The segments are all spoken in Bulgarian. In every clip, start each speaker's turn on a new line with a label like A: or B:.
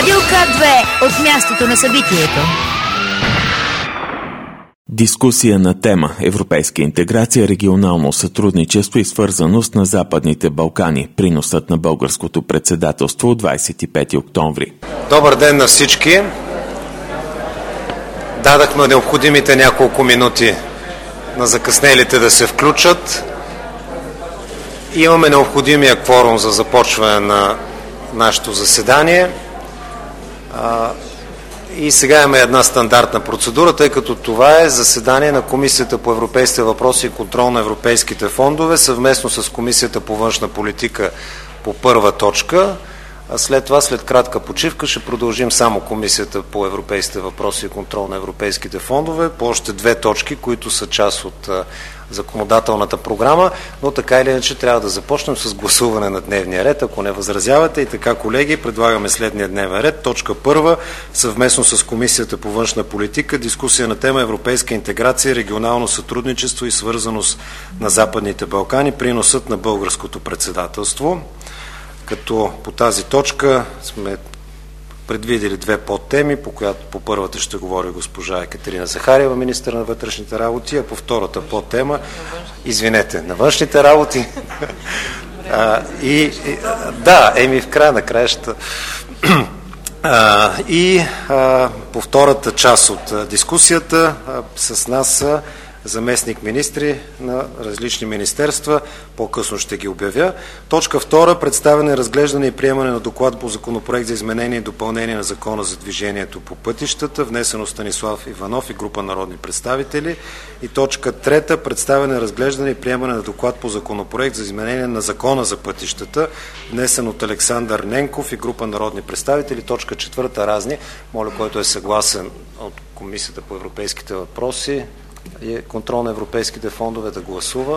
A: Радио К2 от мястото на събитието.
B: Дискусия на тема Европейска интеграция, регионално сътрудничество и свързаност на Западните Балкани. Приносът на българското председателство от 25 октомври.
C: Добър ден на всички. Дадахме необходимите няколко минути на закъснелите да се включат. Имаме необходимия кворум за започване на нашето заседание. И сега имаме една стандартна процедура, тъй като това е заседание на Комисията по европейските въпроси и контрол на европейските фондове, съвместно с Комисията по външна политика по първа точка. А след това, след кратка почивка, ще продължим само Комисията по европейските въпроси и контрол на европейските фондове по още две точки, които са част от законодателната програма, но така или иначе трябва да започнем с гласуване на дневния ред, ако не възразявате. И така, колеги, предлагаме следния дневен ред. Точка първа, съвместно с Комисията по външна политика, дискусия на тема Европейска интеграция, регионално сътрудничество и свързаност на Западните Балкани, приносът на българското председателство. Като по тази точка сме предвидели две подтеми, по първата ще говори госпожа Екатерина Захариева, министър на вътрешните работи, а по втората подтема, на външните работи. В края на краищата. По втората част от дискусията с нас са заместник-министри на различни министерства, по-късно ще ги обявя. Точка втора, представяне, разглеждане и приемане на доклад по законопроект за изменение и допълнение на Закона за движението по пътищата, внесен от Станислав Иванов и група народни представители. И точка трета, представяне, разглеждане и приемане на доклад по законопроект за изменение на Закона за пътищата, внесен от Александър Ненков и група народни представители. Точка четвърта, разни. Моля, който е съгласен от Комисията по европейските въпроси и контрол на европейските фондове, да гласува.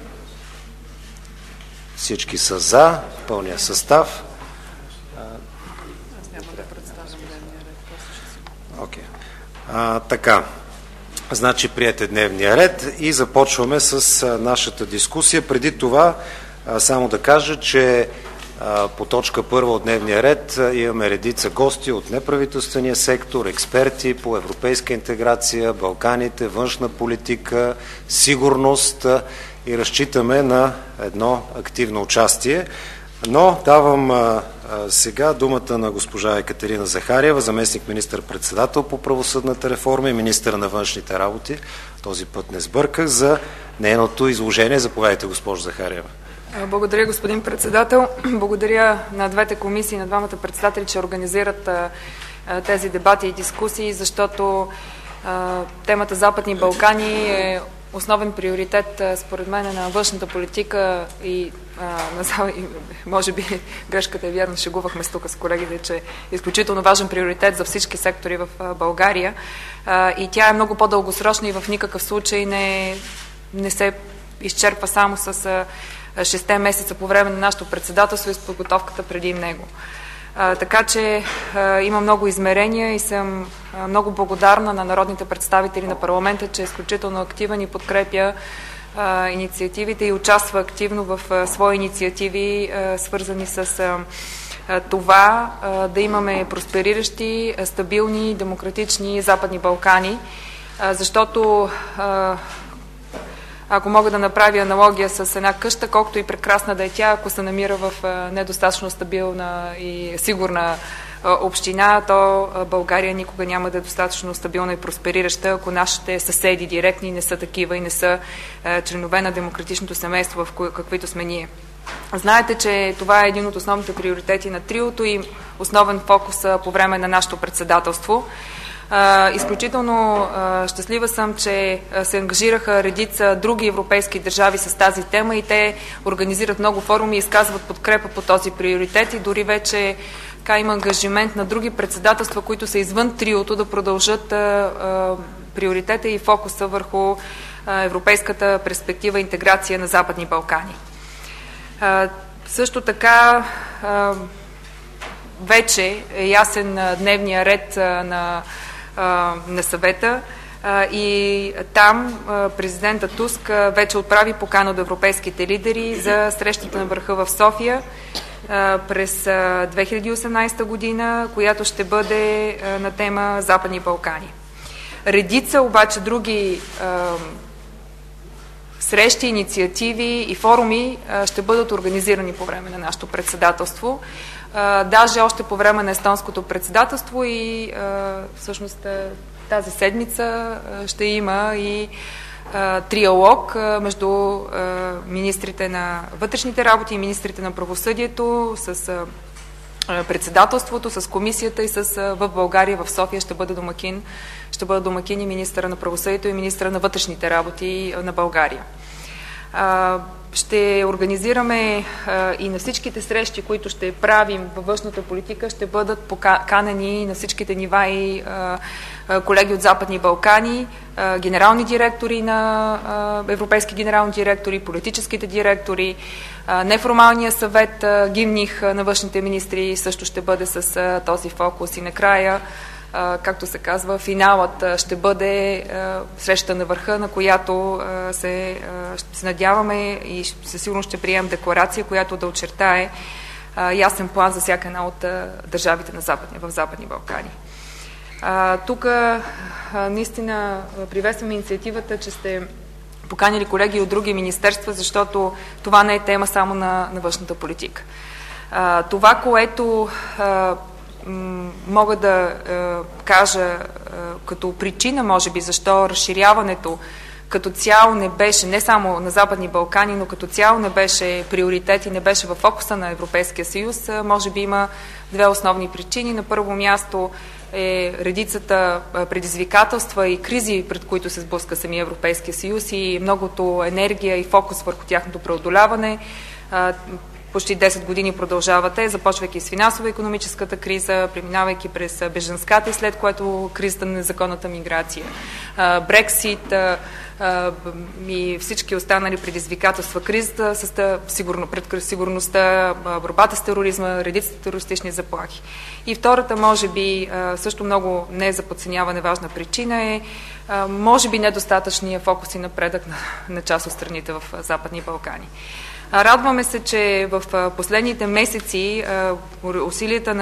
C: Всички са за пълния състав.
D: Аз няма да представям дневния ред.
C: Окей. Така. Значи приете дневния ред и започваме с нашата дискусия. Преди това само да кажа, че по точка първа от дневния ред имаме редица гости от неправителствения сектор, експерти по европейска интеграция, Балканите, външна политика, сигурност и разчитаме на едно активно участие. Но давам сега думата на госпожа Екатерина Захариева, заместник министър-председател по правосъдната реформа и министър на външните работи. Този път не сбърках, за нейното изложение. Заповядайте, госпожо Захариева.
D: Благодаря, господин председател. Благодаря на двете комисии, на двамата председатели, че организират тези дебати и дискусии, защото темата Западни Балкани е основен приоритет, според мен, на външната политика и може би грешката е вярна, шегувахме тук с колегите, че е изключително важен приоритет за всички сектори в България и тя е много по-дългосрочна и в никакъв случай не се изчерпва само с 6 месеца по време на нашето председателство и с подготовката преди него. Така че има много измерения и съм много благодарна на народните представители на парламента, че е изключително активен и подкрепя инициативите и участва активно в свои инициативи, свързани с това да имаме проспериращи, стабилни, демократични Западни Балкани, защото ако мога да направя аналогия с една къща, колкото и прекрасна да е тя, ако се намира в недостатъчно стабилна и сигурна община, то България никога няма да е достатъчно стабилна и просперираща, ако нашите съседи директни не са такива и не са членове на демократичното семейство, в каквито сме ние. Знаете, че това е един от основните приоритети на триото и основен фокус по време на нашето председателство. Изключително щастлива съм, че се ангажираха редица други европейски държави с тази тема и те организират много форуми и изказват подкрепа по този приоритет и дори вече има ангажимент на други председателства, които са извън триото, да продължат приоритета и фокуса върху европейската перспектива и интеграция на Западни Балкани. Също така вече е ясен дневния ред на съвета и там президента Туск вече отправи покана до европейските лидери за срещата на върха в София през 2018 година, която ще бъде на тема Западни Балкани. Редица обаче други срещи, инициативи и форуми ще бъдат организирани по време на нашето председателство. Даже още по време на естонското председателство и всъщност тази седмица ще има и триалог между министрите на вътрешните работи и министрите на правосъдието с председателството, с комисията и в България, в София ще бъдат домакини министъра на правосъдието и министъра на вътрешните работи на България. Ще организираме и на всичките срещи, които ще правим във външната политика, ще бъдат поканени на всичките нива и колеги от Западни Балкани, генерални директори на европейски генерални директори, политическите директори, неформалния съвет Гимних на външните министри също ще бъде с този фокус. И накрая, както се казва, финалът ще бъде среща на върха, на която се надяваме и със сигурност ще приемем декларация, която да очертае ясен план за всяка една от държавите в Западни Балкани. Тук наистина приветстваме инициативата, че сте поканили колеги от други министерства, защото това не е тема само на външната политика. Това, което мога да кажа като причина, може би, защо разширяването като цяло не беше, не само на Западни Балкани, но като цяло не беше приоритет и не беше в фокуса на Европейския съюз, може би има две основни причини. На първо място е редицата предизвикателства и кризи, пред които се сблъска самия Европейския съюз и многото енергия и фокус върху тяхното преодоляване. Почти 10 години продължавате, започвайки с финансово-икономическата криза, преминавайки през бежанската и след което кризата на незаконната миграция, Брексит и всички останали предизвикателства, кризата пред сигурността, борбата с тероризма, редицата терористични заплахи. И втората, може би, също много не за подценяване важна причина е, може би, недостатъчния фокус и напредък на част от страните в Западни Балкани. Радваме се, че в последните месеци усилията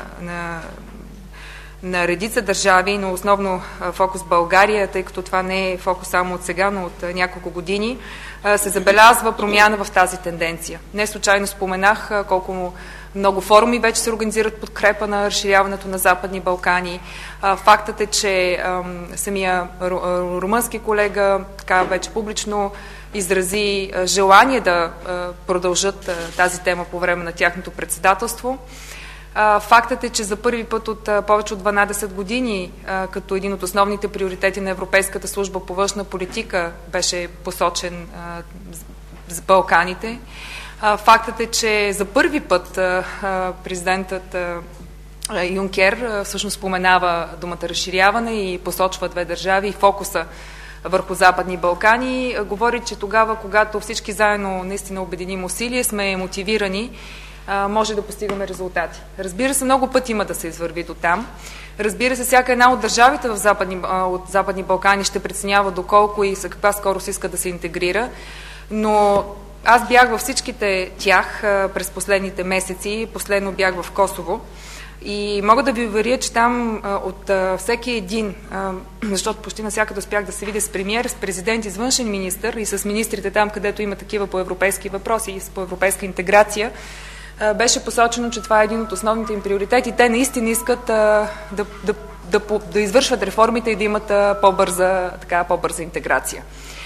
D: на редица държави, но основно фокус България, тъй като това не е фокус само от сега, но от няколко години, се забелязва промяна в тази тенденция. Не случайно споменах колко много форуми вече се организират подкрепа на разширяването на Западни Балкани. Фактът е, че самия румънски колега така вече публично изрази желание да продължат тази тема по време на тяхното председателство. Фактът е, че за първи път от повече от 12 години, като един от основните приоритети на Европейската служба по външна политика, беше посочен с Балканите. Фактът е, че за първи път президентът Юнкер всъщност споменава думата разширяване и посочва две държави и фокуса върху Западни Балкани. Говори, че тогава, когато всички заедно наистина обединим усилия, сме мотивирани, може да постигаме резултати. Разбира се, много пъти има да се извърви до там. Разбира се, всяка една от държавите от Западни Балкани ще преценява доколко и с каква скорост иска да се интегрира, но аз бях във всичките тях през последните месеци, последно бях в Косово и мога да ви уверя, че там от всеки един, защото почти навсякъде успях да се видя с премиер, с президент и с външен министър и с министрите там, където има такива по европейски въпроси и по европейска интеграция, беше посочено, че това е един от основните им приоритети. Те наистина искат да извършват реформите и да имат по-бърза интеграция.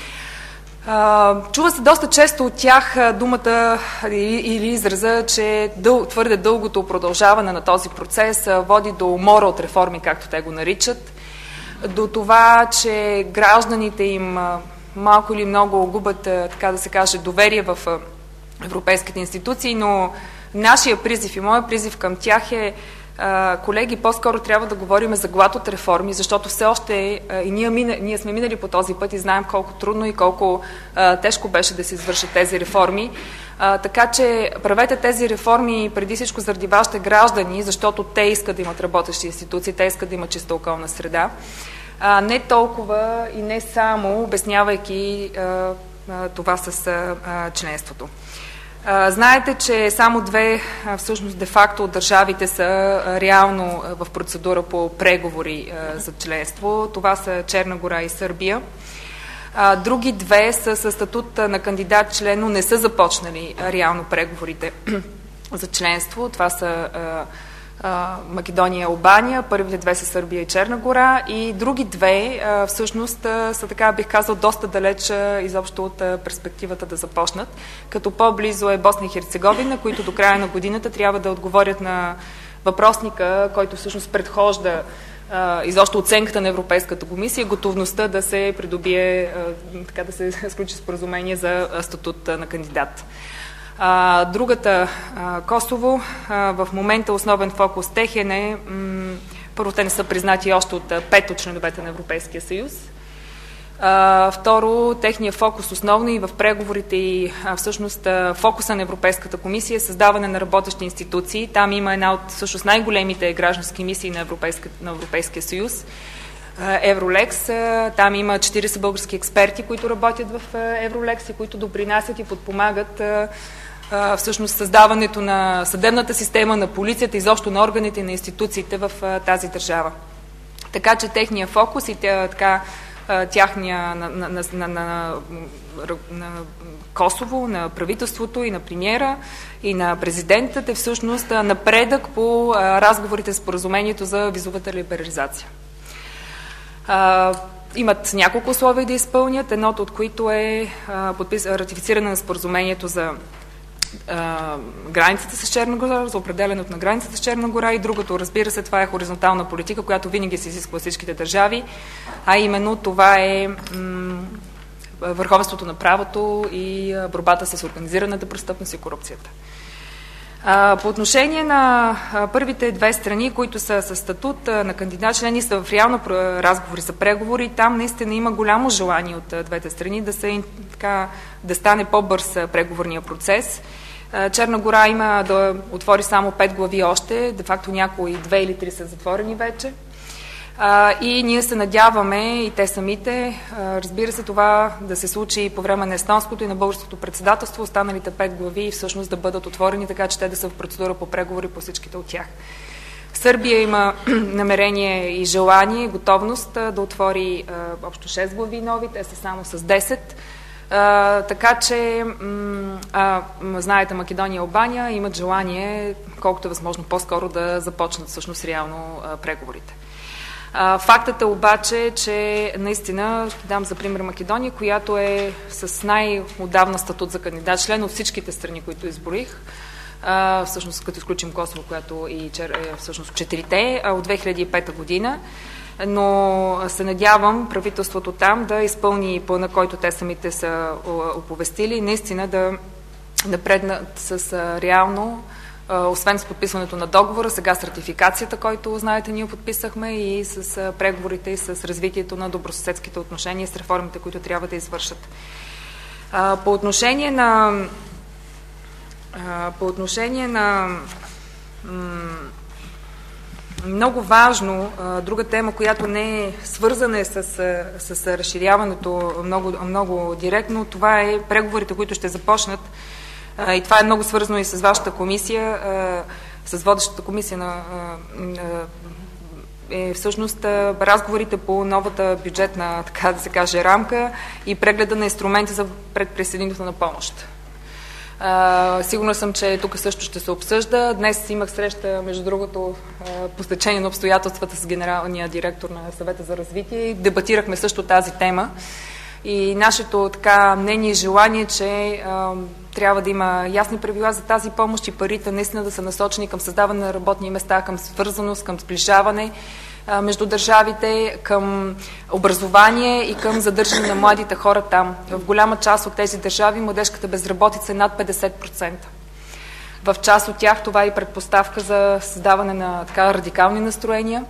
D: Чува се доста често от тях думата или израза, че твърде дългото продължаване на този процес води до умора от реформи, както те го наричат, до това, че гражданите им малко или много губят, така да се каже, доверие в европейските институции, но нашия призив и моя призив към тях е, колеги, по-скоро трябва да говорим за глад от реформи, защото все още и ние сме минали по този път и знаем колко трудно и колко тежко беше да се извършат тези реформи. Така че правете тези реформи преди всичко заради вашите граждани, защото те искат да имат работещи институции, те искат да имат чиста околна среда. Не толкова и не само обяснявайки това с членството. Знаете, че само две, всъщност де-факто от държавите са реално в процедура по преговори за членство. Това са Черна гора и Сърбия. Други две са със статут на кандидат член, но не са започнали реално преговорите за членство. Това са Македония и Албания, първите две са Сърбия и Черна гора, и други две всъщност са, така бих казал, доста далеч изобщо от перспективата да започнат. Като по-близо е Босна и Херцеговина, които до края на годината трябва да отговорят на въпросника, който всъщност предхожда изобщо оценката на Европейската комисия, готовността да се придобие, така да се сключи споразумение за статут на кандидат. Другата, Косово, в момента основен фокус техен е, първо, те не са признати още от 5 от членовете на Европейския съюз. Второ, техният фокус основно и в преговорите и всъщност фокуса на Европейската комисия е създаване на работещи институции. Там има една от всъщност най-големите граждански мисии на Европейския съюз, Евролекс. Там има 40 български експерти, които работят в Евролекс и които допринасят и подпомагат всъщност създаването на съдебната система, на полицията, изобщо на органите и на институциите в тази държава. Така че техния фокус и тяхния на Косово, на правителството и на премиера и на президентът е всъщност напредък по разговорите с споразумението за визовата либерализация. Имат няколко условия да изпълнят, едното от които е ратифициране на споразумението за границата с Черна гора, за определенето на границата с Черна гора, и другото, разбира се, това е хоризонтална политика, която винаги се изисква всичките държави, а именно това е върховенството на правото и борбата с организираната престъпност и корупцията. По отношение на първите две страни, които са със статут на кандидат члени, са в реално разговори за преговори, там наистина има голямо желание от двете страни да стане по-бърз преговорния процес. Черна гора има да отвори само 5 глави още, де-факто някои 2 или 3 са затворени вече. И ние се надяваме, и те самите, разбира се, това да се случи по време на естонското и на българското председателство, останалите 5 глави всъщност да бъдат отворени, така че те да са в процедура по преговори по всичките от тях. Сърбия има намерение и желание, и готовност да отвори общо 6 глави нови, те са само с 10. Така че, знаете, Македония и Албания имат желание, колкото е възможно по-скоро, да започнат всъщност реално преговорите. Фактът е обаче, че наистина, ще дам за пример Македония, която е с най-отдавна статут за кандидат член от всичките страни, които изборих, всъщност като изключим Косово, която и всъщност 4-те от 2005 година, но се надявам правителството там да изпълни плана, който те самите са оповестили, наистина да напреднат с реално, освен с подписването на договора, сега с ратификацията, който, знаете, ние подписахме, и с преговорите и с развитието на добросъседските отношения, с реформите, които трябва да извършат. По отношение на много важно, друга тема, която не е свързана с разширяването много директно, това е преговорите, които ще започнат. И това е много свързано и с вашата комисия, с водещата комисия всъщност разговорите по новата бюджетна, така да се каже, рамка и прегледа на инструменти за предприсъединителна помощ. Сигурна съм, че тук също ще се обсъжда. Днес имах среща, между другото, по стечение на обстоятелствата с генералния директор на Съвета за развитие и дебатирахме също тази тема. И нашето мнение и желание, че трябва да има ясни правила за тази помощ и парите наистина да са насочени към създаване на работни места, към свързаност, към сближаване между държавите, към образование и към задържане на младите хора там. В голяма част от тези държави младежката безработица е над 50%. В част от тях това е предпоставка за създаване на радикални настроения.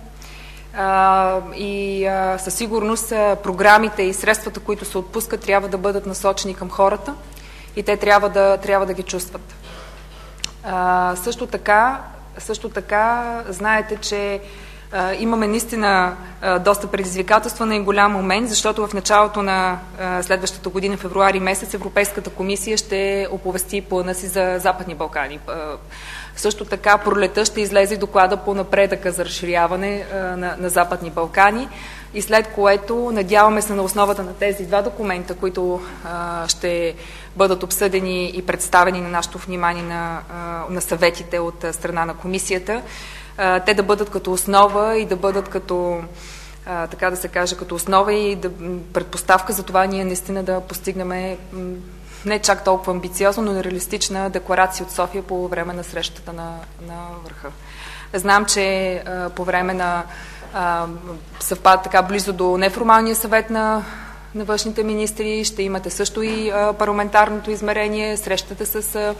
D: Със сигурност програмите и средствата, които се отпускат, трябва да бъдат насочени към хората и те трябва да ги чувстват. Също така знаете, че Имаме наистина доста предизвикателства и голям момент, защото в началото на следващата година, февруари месец, Европейската комисия ще оповести плана си за Западни Балкани. Също така пролета ще излезе доклада по напредъка за разширяване на Западни Балкани и след което надяваме се на основата на тези два документа, които ще бъдат обсъдени и представени на нашето внимание на съветите от страна на комисията, те да бъдат като основа и да бъдат като, така да се каже, като основа и предпоставка за това ние наистина да постигнем не чак толкова амбициозно, но реалистична декларация от София по време на срещата на върха. Знам, че по време на съвпада така близо до неформалния съвет на външните министри ще имате също и парламентарното измерение, срещата с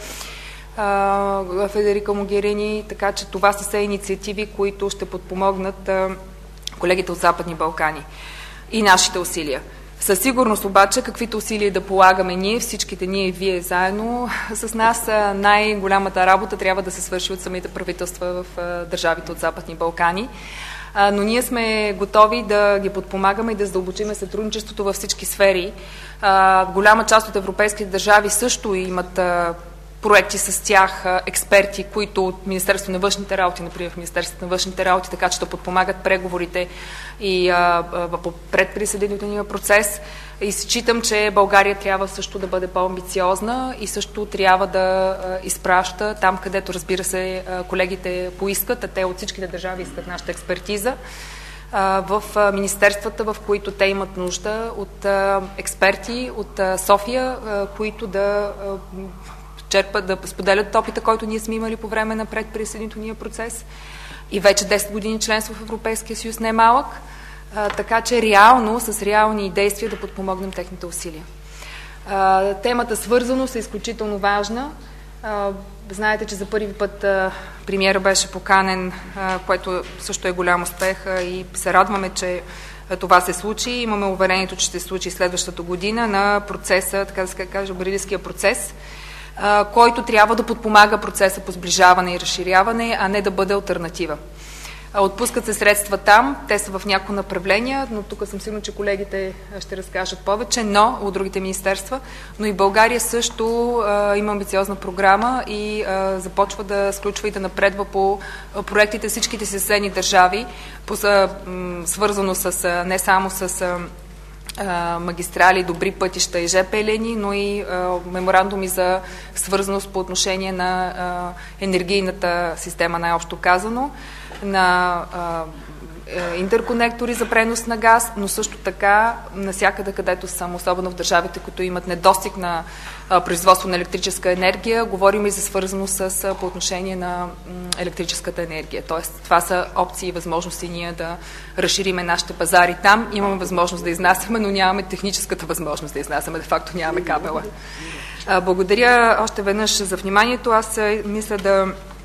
D: Федерика Могерини, така че това са все инициативи, които ще подпомогнат колегите от Западни Балкани и нашите усилия. Със сигурност обаче, каквито усилия да полагаме ние, всичките ние и вие заедно с нас, най-голямата работа трябва да се свърши от самите правителства в държавите от Западни Балкани. Но ние сме готови да ги подпомагаме и да задълбочиме сътрудничеството във всички сфери. Голяма част от европейските държави също имат проекти с тях, експерти, които от Министерството на външните работи, например в Министерството на външните работи, така че да подпомагат преговорите и по предприсъединителния процес. И считам, че България трябва също да бъде по-амбициозна и също трябва да изпраща там, където, разбира се, колегите поискат, а те от всичките държави искат нашата експертиза, в министерствата, в които те имат нужда от експерти от София, които да черпат, да споделят опита, който ние сме имали по време на предприсъединителния процес и вече 10 години членство в Европейския съюз не е малък, така че реално, с реални действия да подпомогнем техните усилия. Темата свързаност е изключително важна. Знаете, че за първи път премиера беше поканен, което също е голям успех и се радваме, че това се случи. Имаме уверението, че ще се случи следващата година на процеса, така да се каже, Брюкселския процес, който трябва да подпомага процеса по сближаване и разширяване, а не да бъде алтернатива. Отпускат се средства там, те са в някои направления, но тук съм сигурна, че колегите ще разкажат повече, но от другите министерства, но и България също има амбициозна програма и започва да сключва и да напредва по проектите всичките си съседни държави, свързано с не само с магистрали, добри пътища и ЖП линии, но и меморандуми за свързаност по отношение на енергийната система, най-общо казано, на интерконектори за пренос на газ, но също така навсякъде, където съм, особено в държавите, които имат недостиг на производство на електрическа енергия, говорим и за свързаност по отношение на електрическата енергия. Тоест, това са опции и възможности ние да разшириме нашите пазари там. Имаме възможност да изнасяме, но нямаме техническата възможност да изнасяме. Де факто нямаме кабела. Благодаря още веднъж за вниманието. Аз мисля да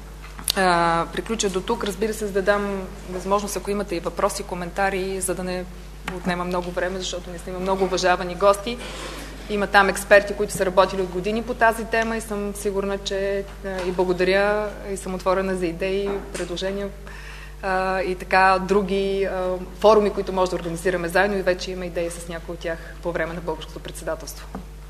D: приключа до тук. Разбира се, за да дам възможност, ако имате и въпроси, коментари, за да не отнема много време, защото не има много уважавани гости. Има там експерти, които са работили от години по тази тема и съм сигурна, че и благодаря и съм отворена за идеи, предложения и така други форуми, които може да организираме заедно и вече има идеи с някои от тях по време на българското председателство.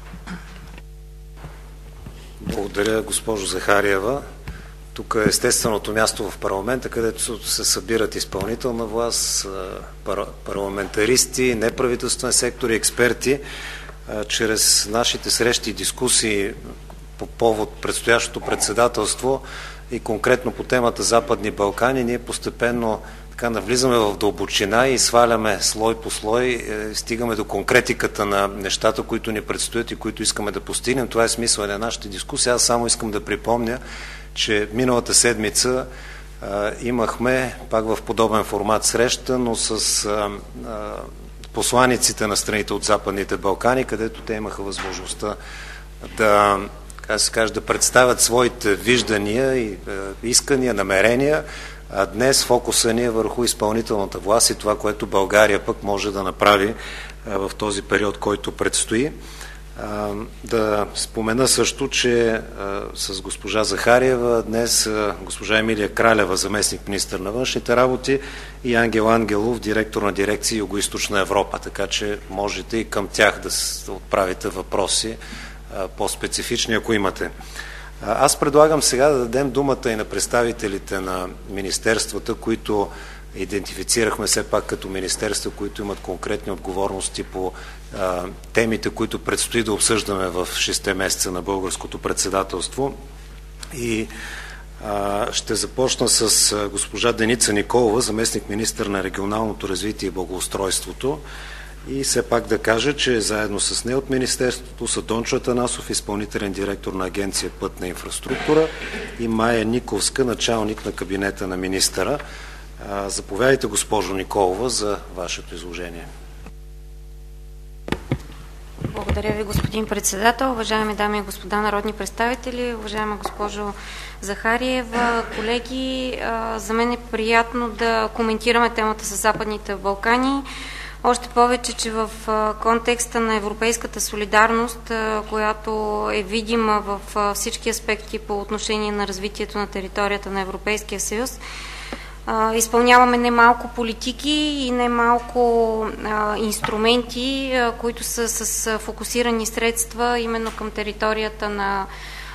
C: Благодаря, госпожо Захариева. Тук е естественото място в парламента, където се събират изпълнителна власт, парламентаристи, неправителствен сектор и експерти. Чрез нашите срещи и дискусии по повод предстоящото председателство и конкретно по темата Западни Балкани, ние постепенно така навлизаме в дълбочина и сваляме слой по слой, стигаме до конкретиката на нещата, които ни предстоят и които искаме да постигнем. Това е смисъл на нашите дискусии. Аз само искам да припомня, че миналата седмица имахме пак в подобен формат среща, но с посланиците на страните от Западните Балкани, където те имаха възможността да, как се каже, да представят своите виждания и искания, намерения. А днес фокуса ни е върху изпълнителната власт и това, което България пък може да направи в този период, който предстои. Да спомена също, че с госпожа Захариева днес госпожа Емилия Кралева, заместник-министър на външните работи, и Ангел Ангелов, директор на дирекция Югоизточна Европа, така че можете и към тях да отправите въпроси по-специфични, ако имате. Аз предлагам сега да дадем думата и на представителите на министерствата, които идентифицирахме все пак като министерства, които имат конкретни отговорности по темите, които предстои да обсъждаме в 6 месеца на българското председателство. И ще започна с госпожа Деница Николова, заместник-министър на регионалното развитие и благоустройството. И все пак да кажа, че заедно с нея от Министерството са Дончо Атанасов, изпълнителен директор на Агенция Пътна инфраструктура, и Майя Никовска, началник на кабинета на министъра. Заповядайте, госпожо Николова, за вашето изложение.
E: Благодаря ви, господин председател. Уважаеми дами и господа народни представители, уважаема госпожо Захариева, колеги, за мен е приятно да коментираме темата с Западните Балкани. Още повече, че в контекста на европейската солидарност, която е видима в всички аспекти по отношение на развитието на територията на Европейския съюз, изпълняваме немалко политики и немалко инструменти, които са с фокусирани средства именно към територията на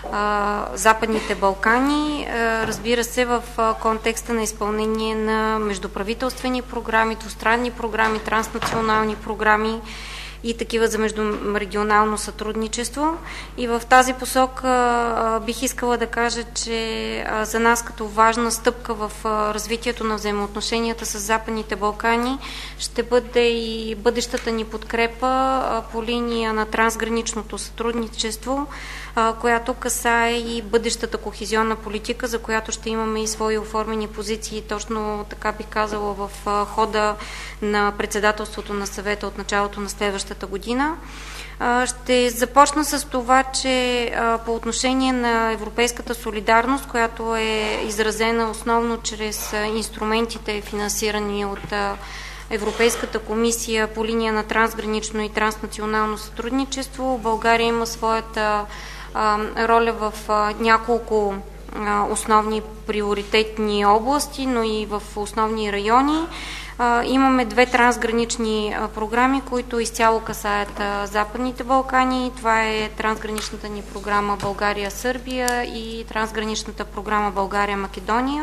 E: Западните Балкани, разбира се, в контекста на изпълнение на междуправителствени програми, двустранни програми, транснационални програми и такива за междурегионално сътрудничество. И в тази посока бих искала да кажа, че за нас като важна стъпка в развитието на взаимоотношенията с Западните Балкани ще бъде и бъдещата ни подкрепа по линия на трансграничното сътрудничество, която касае и бъдещата кохезионна политика, за която ще имаме и свои оформени позиции, точно така бих казала в хода на председателството на съвета от началото на следващата година. Ще започна с това, че по отношение на европейската солидарност, която е изразена основно чрез инструментите, финансирани от Европейската комисия по линия на трансгранично и транснационално сътрудничество, България има своята роля в няколко основни приоритетни области, но и в основни райони. Имаме 2 трансгранични програми, които изцяло касаят Западните Балкани. Това е трансграничната ни програма България-Сърбия и трансграничната програма България-Македония.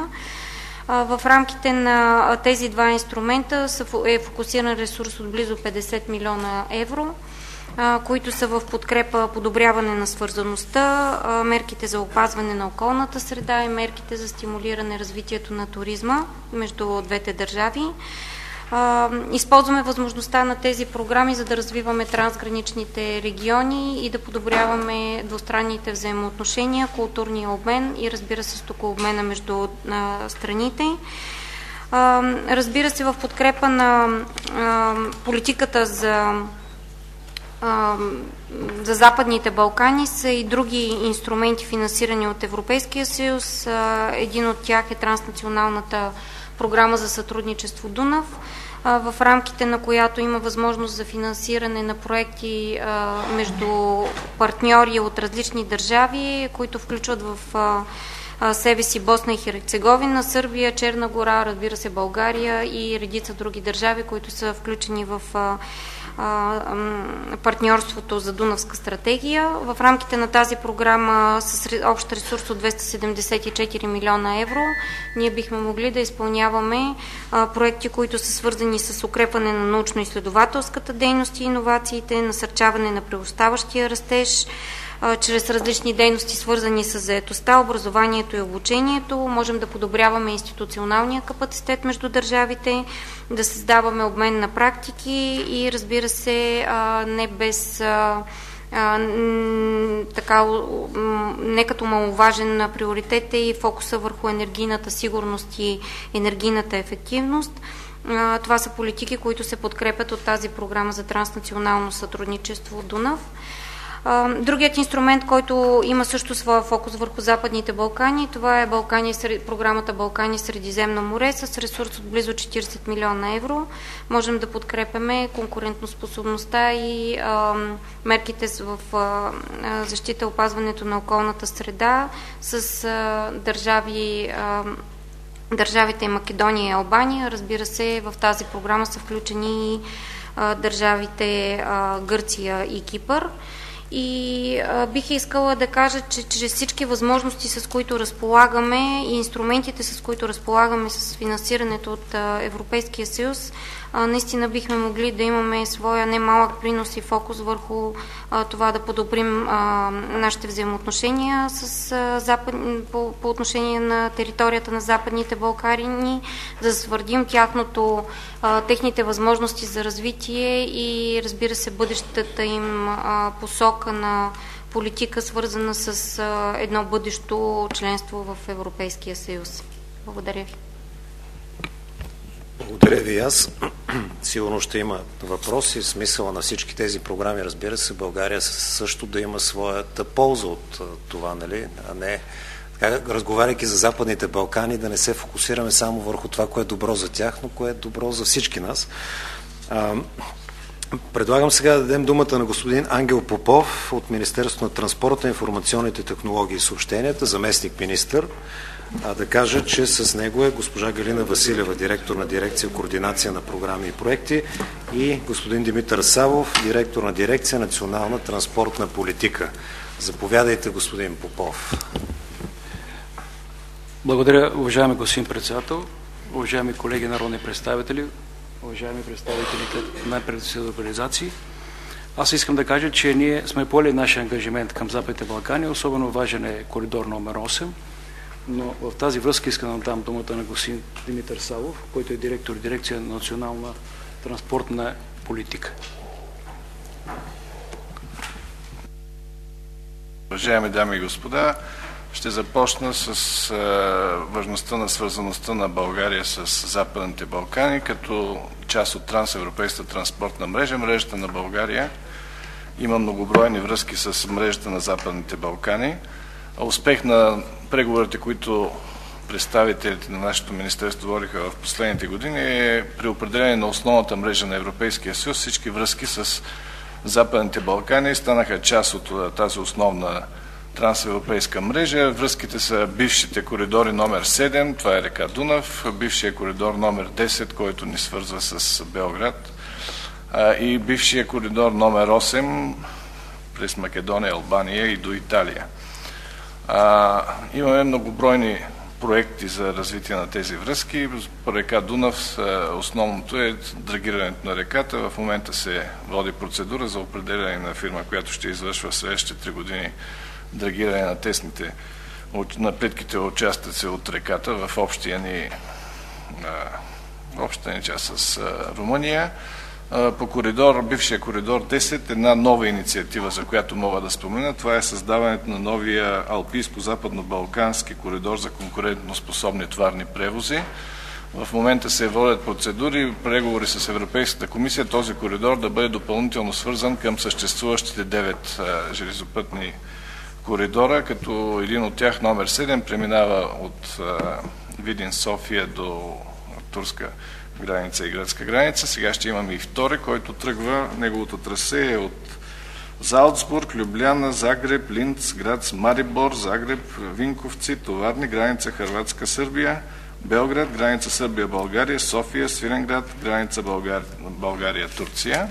E: В рамките на тези 2 инструмента е фокусиран ресурс от близо 50 милиона евро, които са в подкрепа подобряване на свързаността, мерките за опазване на околната среда и мерките за стимулиране развитието на туризма между двете държави. Използваме възможността на тези програми, за да развиваме трансграничните региони и да подобряваме двустранните взаимоотношения, културния обмен и, разбира се, стокообмена между страните. Разбира се, в подкрепа на политиката за Западните Балкани са и други инструменти, финансирани от Европейския съюз. Един от тях е транснационалната програма за сътрудничество Дунав, в рамките на която има възможност за финансиране на проекти между партньори от различни държави, които включват в себе си Босна и Херцеговина, Сърбия, Черна гора, разбира се, България и редица други държави, които са включени в партньорството за Дунавска стратегия. В рамките на тази програма с общ ресурс от 274 милиона евро ние бихме могли да изпълняваме проекти, които са свързани с укрепване на научно-изследователската дейност и иновациите, насърчаване на преоставащия растеж, чрез различни дейности, свързани с заетостта, образованието и обучението. Можем да подобряваме институционалния капацитет между държавите, да създаваме обмен на практики и, разбира се, не без не като маловажен приоритет е и фокуса върху енергийната сигурност и енергийната ефективност. Това са политики, които се подкрепят от тази програма за транснационално сътрудничество Дунав. Другият инструмент, който има също своя фокус върху Западните Балкани, това е програмата Балкани Средиземно море с ресурс от близо 40 милиона евро. Можем да подкрепяме конкурентоспособността и мерките в защита и опазването на околната среда с държавите Македония и Албания. Разбира се, в тази програма са включени и държавите Гърция и Кипър. И бих искала да кажа, че чрез всички възможности, с които разполагаме и инструментите, с които разполагаме с финансирането от Европейския съюз, наистина бихме могли да имаме своя немалък принос и фокус върху това да подобрим нашите взаимоотношения по отношение на територията на Западните Балкани, да затвърдим техните възможности за развитие и, разбира се, бъдещата им посока на политика, свързана с едно бъдещо членство в Европейския съюз. Благодаря ви.
C: Благодаря ви аз. Сигурно ще има въпроси. Смисъла на всички тези програми, разбира се, България също да има своята полза от това, нали? А не, разговаряйки за Западните Балкани, да не се фокусираме само върху това, кое е добро за тях, но кое е добро за всички нас. Предлагам сега да дадем думата на господин Ангел Попов от Министерството на транспорта, информационните технологии и съобщенията, заместник-министър, да кажа, че с него е госпожа Галина Василева, директор на дирекция координация на програми и проекти, и господин Димитър Савов, директор на дирекция национална транспортна политика. Заповядайте, господин Попов.
F: Благодаря, уважаеми господин председател, уважаеми колеги народни представители, уважаеми представителите на правителствените организации. Аз искам да кажа, че ние сме поели нашия ангажимент към Западните Балкани. Особено важен е коридор номер 8. Но в тази връзка искам да дам думата на господин Димитър Савов, който е директор дирекция на национална транспортна политика.
G: Уважаеми дами и господа, ще започна с важността на свързаността на България с Западните Балкани, като част от трансевропейската транспортна мрежа. Мрежата на България има многобройни връзки с мрежата на Западните Балкани. Успех на преговорите, които представителите на нашето министерство водиха в последните години, е при определение на основната мрежа на Европейския съюз. Всички връзки с Западните Балкани станаха част от тази основна трансевропейска мрежа. Връзките са бившите коридори номер 7, това е река Дунав, бившия коридор номер 10, който ни свързва с Белград, и бившия коридор номер 8 през Македония, Албания и до Италия. Имаме многобройни проекти за развитие на тези връзки. По река Дунав основното е драгирането на реката. В момента се води процедура за определяне на фирма, която ще извършва в следващите 3 години драгиране на плитките участъци от реката в общата ни част с Румъния. По бившия коридор 10, една нова инициатива, за която мога да спомена, това е създаването на новия Алпийско-западно-балкански коридор за конкурентноспособни товарни превози. В момента се водят процедури, преговори с Европейската комисия, този коридор да бъде допълнително свързан към съществуващите 9 железопътни коридора, като един от тях, номер 7, преминава от Видин, София до турска граница и гръцка граница. Сега ще имаме и втори, който тръгва, неговото трасе е от Залцбург, Любляна, Загреб, Линц, Грац, Марибор, Загреб, Винковци, Товарни, граница Хърватска-Сърбия, Белград, граница Сърбия-България, София, Свиленград, граница България-Турция.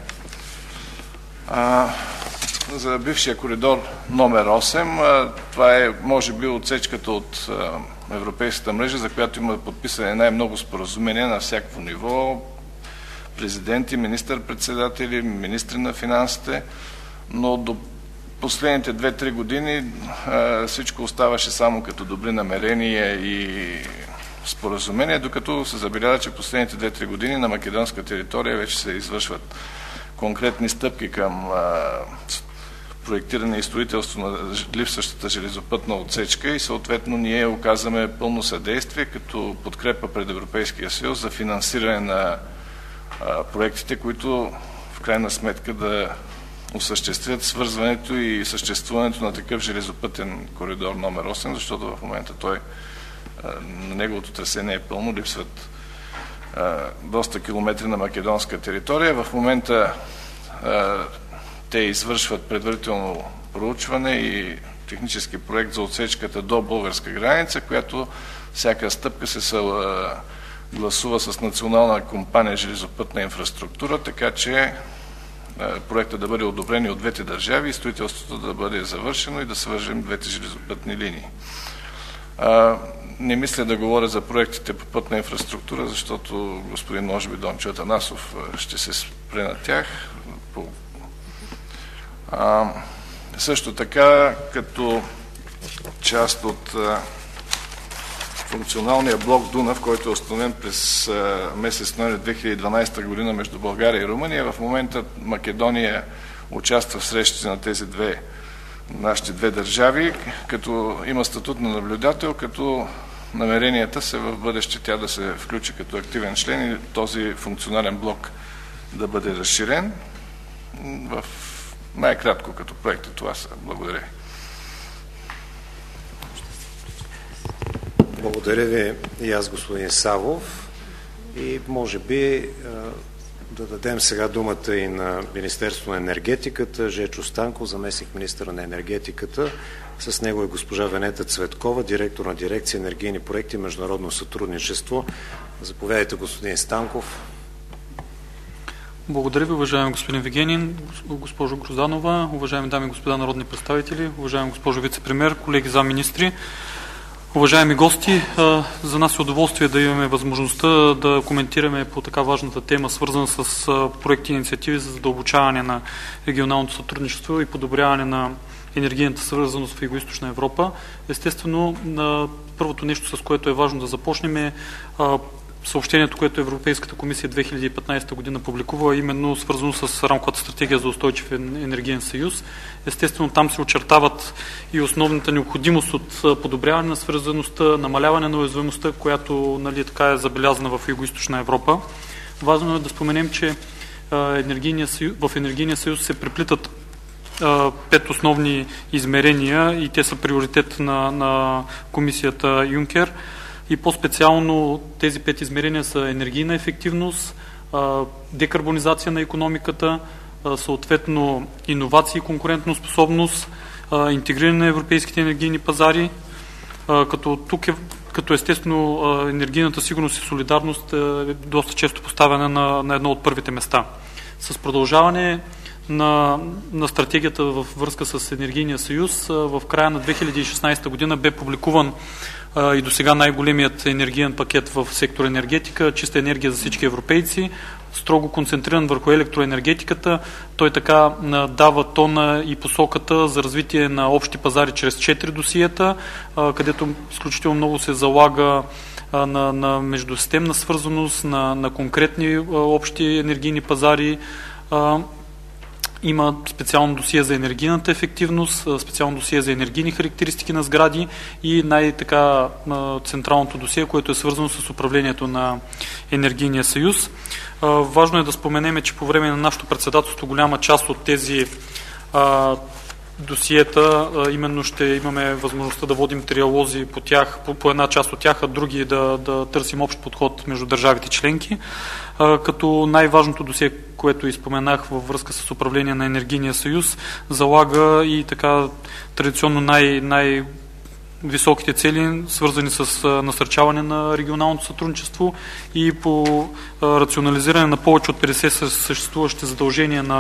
G: За бившия коридор номер 8, това е може би отсечката от Европейската мрежа, за която има подписане най-много споразумения на всяко ниво, президенти, министър-председатели, министри на финансите, но до последните 2-3 години всичко оставаше само като добри намерения и споразумения, докато се забелязва, че последните 2-3 години на македонска територия вече се извършват конкретни стъпки към проектиране и строителство на липсващата железопътна отсечка и съответно ние оказваме пълно съдействие като подкрепа пред Европейския съюз за финансиране на проектите, които в крайна сметка да осъществят свързването и съществуването на такъв железопътен коридор номер 8, защото в момента той на неговото трасе не е пълно, липсват доста километри на македонска територия. В момента те извършват предварително проучване и технически проект за отсечката до българска граница, която всяка стъпка се съгласува с Национална компания железопътна инфраструктура, така че проектът да бъде одобрен от двете държави и строителството да бъде завършено и да свържем двете железопътни линии. Не мисля да говоря за проектите по пътна инфраструктура, защото господин, може би, Дончо Атанасов ще се спре на тях. Също така, като част от функционалния блок Дунав, който е установен през месец ноември 2012 година между България и Румъния, в момента Македония участва в срещите на тези нашите две държави, като има статут на наблюдател, като намеренията са в бъдеще тя да се включи като активен член и този функционален блок да бъде разширен. В най-кратко като проекта това са. Благодаря.
C: Благодаря ви и аз, господин Савов. И може би да дадем сега думата и на Министерството на енергетиката. Жечо Станков, заместник министър на енергетиката. С него е госпожа Венета Цветкова, директор на дирекция енергийни проекти и международно сътрудничество. Заповядайте, господин Станков.
H: Благодаря ви, уважаеми господин Вигенин, госпожо Грозданова, уважаеми дами и господа народни представители, уважаеми госпожо вице-премиер, колеги замминистри, уважаеми гости. За нас е удоволствие да имаме възможността да коментираме по така важната тема, свързана с проекти и инициативи за задълбочаване на регионалното сътрудничество и подобряване на енергийната свързаност в Югоизточна Европа. Естествено, първото нещо, с което е важно да започнем, е съобщението, което Европейската комисия 2015 година публикува, именно свързано с рамковата стратегия за устойчив енергиен съюз. Естествено, там се очертават и основната необходимост от подобряване на свързаността, намаляване на уязвимостта, която така е забелязана в Югоизточна Европа. Важно е да споменем, че в енергийния съюз се преплитат 5 основни измерения и те са приоритет на комисията Юнкер. И по-специално тези 5 измерения са енергийна ефективност, декарбонизация на икономиката, съответно иновации и конкурентоспособност, интегриране на европейските енергийни пазари, като естествено енергийната сигурност и солидарност е доста често поставяна на едно от първите места. С продължаване на стратегията във връзка с енергийния съюз, в края на 2016 година бе публикуван и до сега най-големият енергиен пакет в сектор енергетика, чиста енергия за всички европейци, строго концентриран върху електроенергетиката. Той така дава тона и посоката за развитие на общи пазари чрез 4 досиета, където изключително много се залага на междусистемна свързаност, на конкретни общи енергийни пазари. Има специално досие за енергийната ефективност, специално досие за енергийни характеристики на сгради и най-така централното досие, което е свързано с управлението на енергийния съюз. Важно е да споменем, че по време на нашето председателство голяма част от тези досиета именно ще имаме възможността да водим триалози по тях, по една част от тях, а други да търсим общ подход между държавите членки. Като най-важното досие, което изпоменах във връзка с управление на енергийния съюз, залага и така традиционно най-високите цели, свързани с насърчаване на регионалното сътрудничество и по рационализиране на повече от 50 съществуващи задължения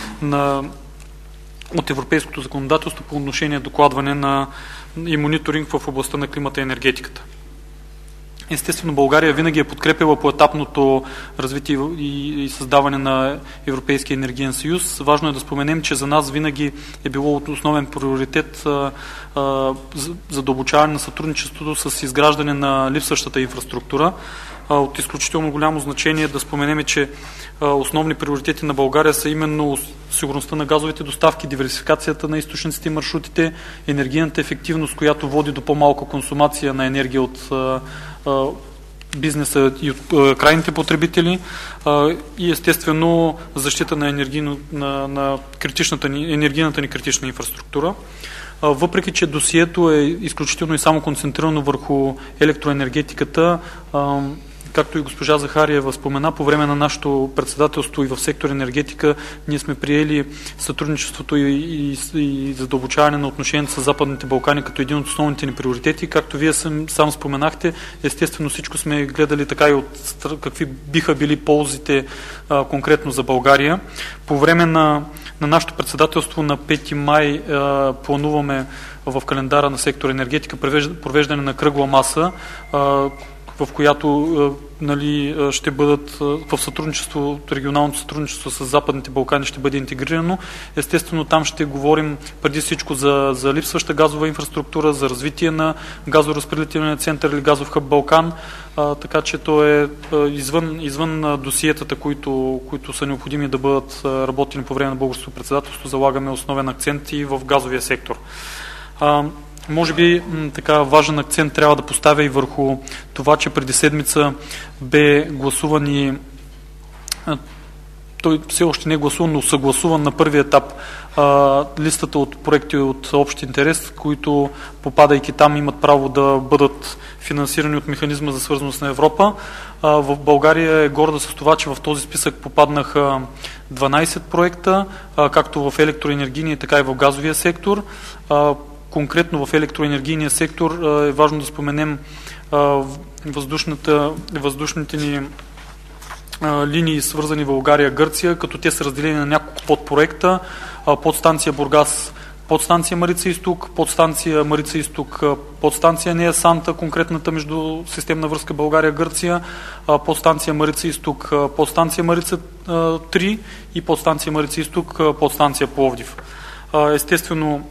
H: от европейското законодателство по отношение докладване и мониторинг в областта на климата и енергетиката. Естествено, България винаги е подкрепила поетапното развитие и създаване на Европейския енергиен съюз. Важно е да споменем, че за нас винаги е било основен приоритет задълбочаване на сътрудничеството с изграждане на липсващата инфраструктура. От изключително голямо значение да споменем, че основни приоритети на България са именно сигурността на газовите доставки, диверсификацията на източниците и маршрутите, енергийната ефективност, която води до по-малка консумация на енергия бизнеса и от крайните потребители и естествено защита на енергийната ни критична инфраструктура. Въпреки че досието е изключително и само концентрирано върху електроенергетиката, както и госпожа Захариева спомена, по време на нашето председателство и в сектор енергетика ние сме приели сътрудничеството и задълбочаване на отношенията с Западните Балкани като един от основните ни приоритети. Както вие сам споменахте, естествено всичко сме гледали така и от какви биха били ползите конкретно за България. По време на нашето председателство на 5 май плануваме в календара на сектор енергетика провеждане на кръгла маса, в която ще бъдат в сътрудничество, регионалното сътрудничество с Западните Балкани ще бъде интегрирано. Естествено, там ще говорим преди всичко за липсваща газова инфраструктура, за развитие на газоразпределителния център или газов хъб Балкан, така че то е извън досиетата, които са необходими да бъдат работени по време на българското председателство. Залагаме основен акцент и в газовия сектор. Може би така важен акцент трябва да поставя и върху това, че преди седмица бе гласуван и той все още не е гласуван, но съгласуван на първи етап листата от проекти от общ интерес, които попадайки там имат право да бъдат финансирани от механизма за свързаност на Европа. В България е горда с това, че в този списък попаднаха 12 проекта, както в електроенергийния, така и в газовия сектор. Конкретно в електроенергийния сектор е важно да споменем въздушните ни линии, свързани в България-Гърция, като те са разделени на няколко подпроекта. Подстанция Бургас, подстанция Марица Изток, подстанция Марица Изток, подстанция Нея Санта, конкретната междусистемна връзка България-Гърция, подстанция Марица Изток, подстанция Марица 3 и подстанция Марица Изток, подстанция Пловдив. Естествено,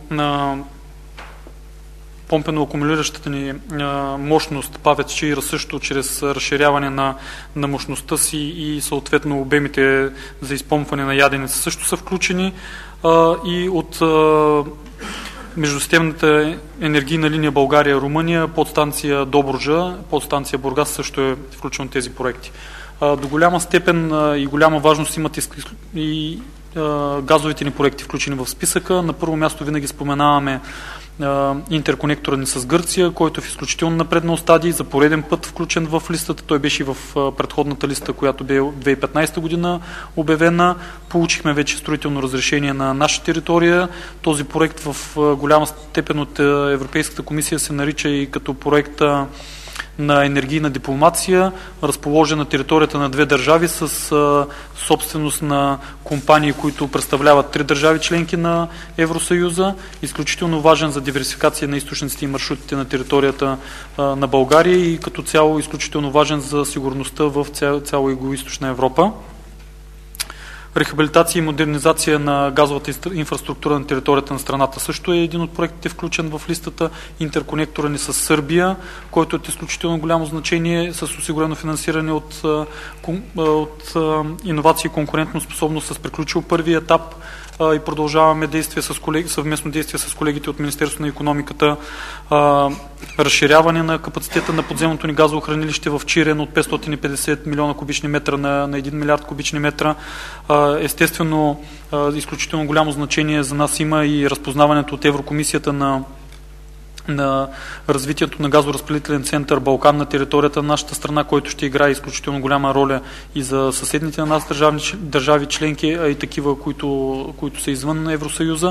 H: помпено-акумулиращата ни мощност ПАВЕЦ ЧАИР също чрез разширяване на мощността си и съответно обемите за изпомпване на яденица също са включени и от междусистемната енергийна линия България-Румъния, подстанция Добруджа, подстанция Бургас също е включен в тези проекти. До голяма степен и голяма важност имат и газовите ни проекти, включени в списъка. На първо място винаги споменаваме интерконектора ни с Гърция, който е в изключително напреднал стадий, за пореден път включен в листата. Той беше в предходната листа, която бе 2015 година обявена. Получихме вече строително разрешение на наша територия. Този проект в голяма степен от Европейската комисия се нарича и като проекта на енергийна дипломация, разположена на територията на 2 държави с собственост на компании, които представляват 3 държави членки на Евросъюза. Изключително важен за диверсификация на източниците и маршрутите на територията на България и като цяло изключително важен за сигурността в цяла Югоизточна Европа. Рехабилитация и модернизация на газовата инфраструктура на територията на страната също е един от проектите, включен в листата. Интерконектора ни с Сърбия, който е от изключително голямо значение, с осигурено финансиране от иновации и конкурентно способност, с приключил първи етап и продължаваме съвместно действие с колегите от Министерството на икономиката. Разширяване на капацитета на подземното ни газово хранилище в Чирен от 550 милиона кубични метра на 1 милиард кубични метра. Естествено, изключително голямо значение за нас има и разпознаването от Еврокомисията на развитието на газоразпределителен център Балкан на територията на нашата страна, който ще играе изключително голяма роля и за съседните на нас държави членки, а и такива, които са извън Евросъюза.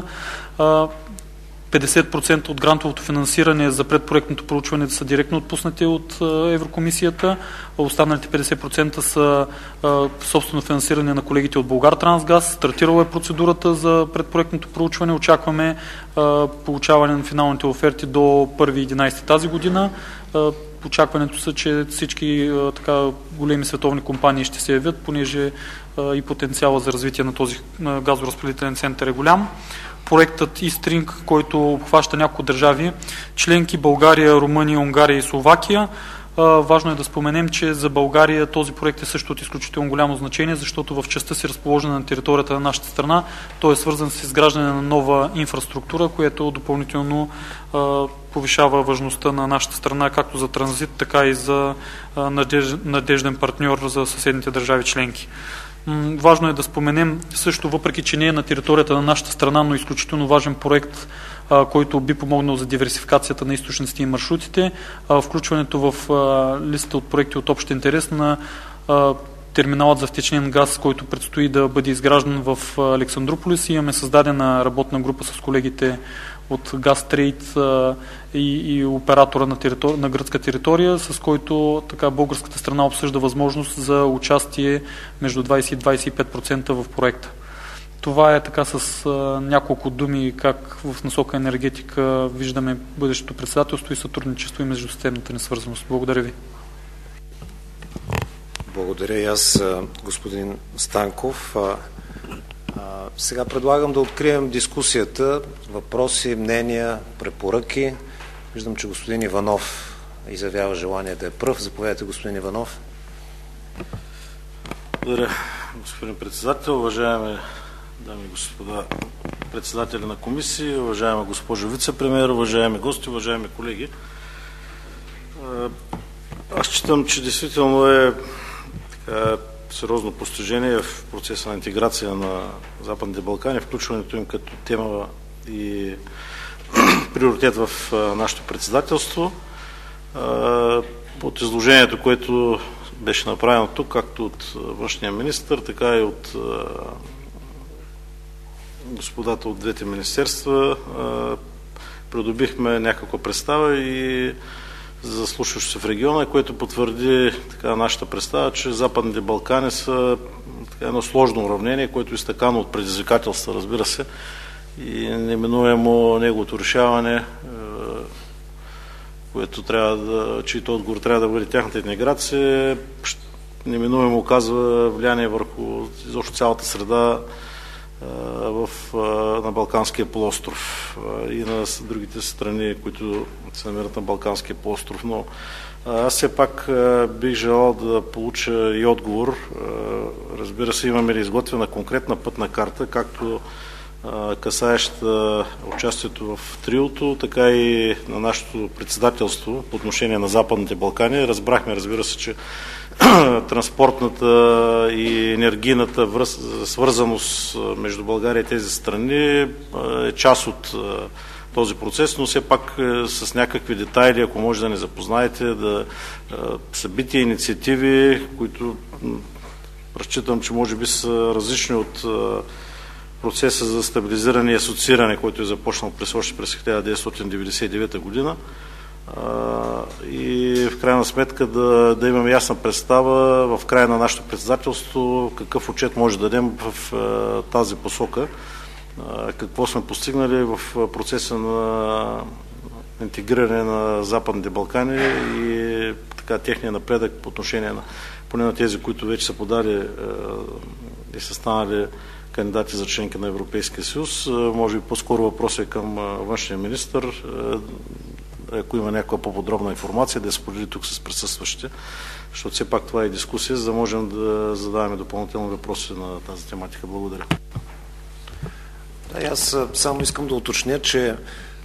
H: 50% от грантовото финансиране за предпроектното проучване са директно отпуснати от Еврокомисията, а останалите 50% са собствено финансиране на колегите от Булгартрансгаз. Стартирала е процедурата за предпроектното проучване. Очакваме получаване на финалните оферти до 1.11 тази година. Очакването са, че всички големи световни компании ще се явят, понеже и потенциала за развитие на този газоразпределителен център е голям. Проектът E-String, който обхваща няколко държави, членки България, Румъния, Унгария и Словакия, Важно е да споменем, че за България този проект е също от изключително голямо значение, защото в частта си разположена на територията на нашата страна, той е свързан с изграждане на нова инфраструктура, което допълнително повишава важността на нашата страна, както за транзит, така и за надежден партньор за съседните държави членки. Важно е да споменем също, въпреки че не е на територията на нашата страна, но изключително важен проект, който би помогнал за диверсификацията на източниците и маршрутите, включването в листа от проекти от общ интерес на терминалът за втечнен газ, който предстои да бъде изграждан в Александруполис. Имаме създадена работна група с колегите от Газтрейд и оператора на гръцка територия, с който така българската страна обсъжда възможност за участие между 20 и 25% в проекта. Това е така с няколко думи как в насока енергетика виждаме бъдещето председателство и сътрудничество и междусистемната несвързаност. Благодаря ви.
C: Благодаря и аз, господин Станков. Сега предлагам да открием дискусията. Въпроси, мнения, препоръки. Виждам, че господин Иванов изявява желание да е пръв. Заповядайте, господин Иванов.
I: Благодаря, господин председател. Уважаеми дами и господа председатели на комисии, уважаема госпожо вице-премиер, уважаеми гости, уважаеми колеги. Аз считам, че действително е сериозно постижение в процеса на интеграция на Западните Балкани, включването им като тема и приоритет в нашето председателство. От изложението, което беше направено тук, както от външния министър, така и от господата от двете министерства, придобихме някаква представа и за случващо се в региона, което потвърди така нашата представа, че Западните Балкани са така едно сложно уравнение, което е изтъкано от предизвикателства, разбира се, и неминуемо неговото решаване, което чието отговор трябва да бъде тяхната интеграция, неминуемо оказва влияние върху изобщо цялата среда на Балканския полуостров и на другите страни, които се намират на Балканския полуостров. Но аз все пак бих желал да получа и отговор. Разбира се, имаме ли изготвена конкретна пътна карта, както касаеща участието в триото, така и на нашето председателство по отношение на Западните Балкани. Разбрахме, разбира се, че транспортната и енергийната свързаност между България и тези страни е част от този процес, но все пак с някакви детайли, ако може да ни запознаете, събития, инициативи, които разчитам, че може би са различни от процеса за стабилизиране и асоцииране, който е започнал още през 1999 година. И в крайна сметка да имаме ясна представа в края на нашето председателство какъв отчет може да дадем в тази посока, какво сме постигнали в процеса на интегриране на Западните Балкани и така техния напредък по отношение на поне на тези, които вече са подали и са станали кандидати за членки на Европейския съюз. Може би по-скоро въпрос е към външния министър, ако има някаква по-подробна информация, да я сподели тук с присъстващите, защото все пак това е дискусия, за да можем да задаваме допълнителни въпроси на тази тематика. Благодаря.
C: Аз само искам да уточня, че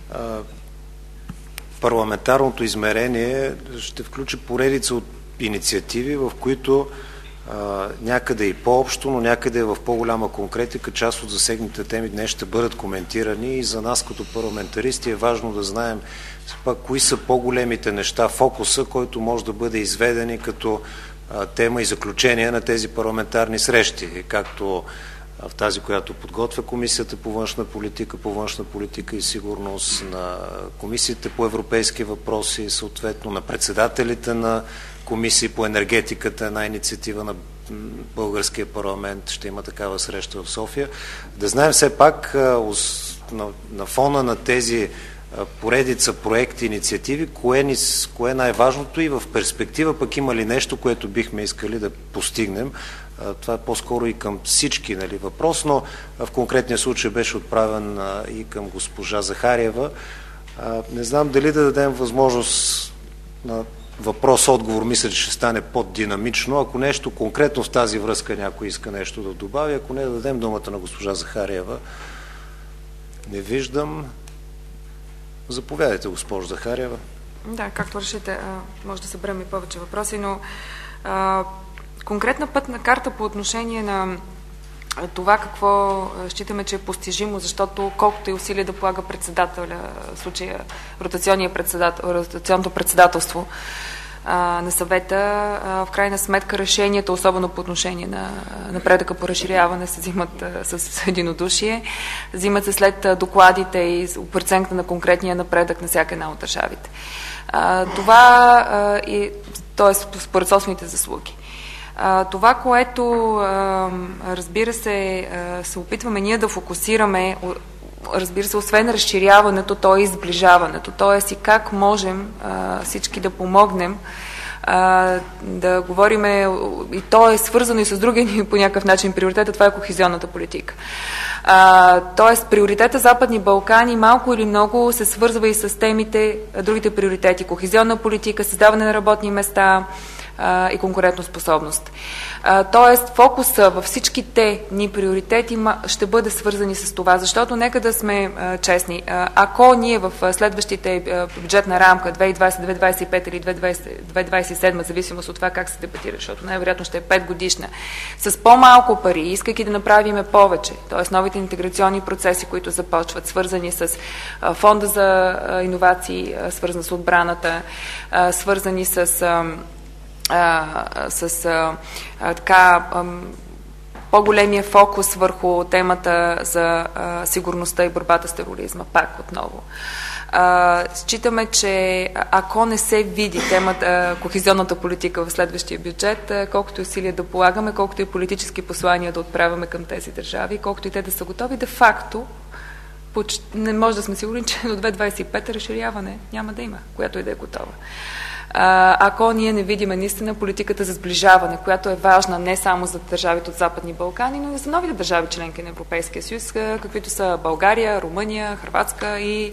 C: парламентарното измерение ще включи поредица от инициативи, в които някъде и по-общо, но някъде в по-голяма конкретика част от засегните теми днес ще бъдат коментирани и за нас като парламентаристи е важно да знаем пак кои са по-големите неща, фокуса, който може да бъде изведен като тема и заключение на тези парламентарни срещи, както в тази, която подготвя Комисията по външна политика и сигурност, на комисиите по европейски въпроси, съответно на председателите на комисии по енергетиката, една инициатива на българския парламент, ще има такава среща в София. Да знаем все пак на фона на тези поредица проекти, инициативи, кое е най-важното и в перспектива пък има ли нещо, което бихме искали да постигнем. Това е по-скоро и към всички въпрос, но в конкретния случай беше отправен и към госпожа Захариева. Не знам дали да дадем възможност на въпрос-отговор мисля, че ще стане по-динамично. Ако нещо конкретно в тази връзка някой иска нещо да добави, ако не, да дадем думата на госпожа Захариева. Не виждам. Заповядайте, госпожо Захариева.
D: Да, както решите, може да съберем и повече въпроси, но конкретна пътна карта по отношение на това какво считаме, че е постижимо, защото колкото и усилия да полага председателя, в случая ротационното председателство на съвета, в крайна сметка решенията, особено по отношение на напредъка по разширяване, се взимат с единодушие, взимат се след докладите и преценка на конкретния напредък на всяка една от държавите. Това т.е. според собствените заслуги. Това, което разбира се опитваме ние да фокусираме, разбира се, освен разширяването, то е изближаването. Т.е. и как можем всички да помогнем да говорим, и то е свързано и с другия ни по някакъв начин приоритета, това е кохезионната политика. Тоест, приоритета Западни Балкани малко или много се свързва и с темите, другите приоритети. Кохезионна политика, създаване на работни места и конкурентоспособност. Тоест, фокуса във всичките ни приоритети ще бъде свързани с това, защото нека да сме честни. Ако ние в следващите бюджетна рамка 2020-2025 или 2027, зависимост от това как се дебатира, защото най-вероятно ще е 5 годишна, с по-малко пари, искайки да направим повече, т.е. новите интеграционни процеси, които започват, свързани с фонда за иновации, свързани с отбраната, свързани с по-големия фокус върху темата за сигурността и борбата с тероризма, пак отново. Считаме, че ако не се види темата кохезионната политика в следващия бюджет, колкото и усилия да полагаме, колкото и политически послания да отправяме към тези държави, колкото и те да са готови, де факто не може да сме сигурни, че до 2025 разширяване няма да има, която и да е готова. Ако ние не видим наистина политиката за сближаване, която е важна не само за държавите от Западни Балкани, но и за новите държави членки на Европейския съюз, каквито са България, Румъния, Хърватска и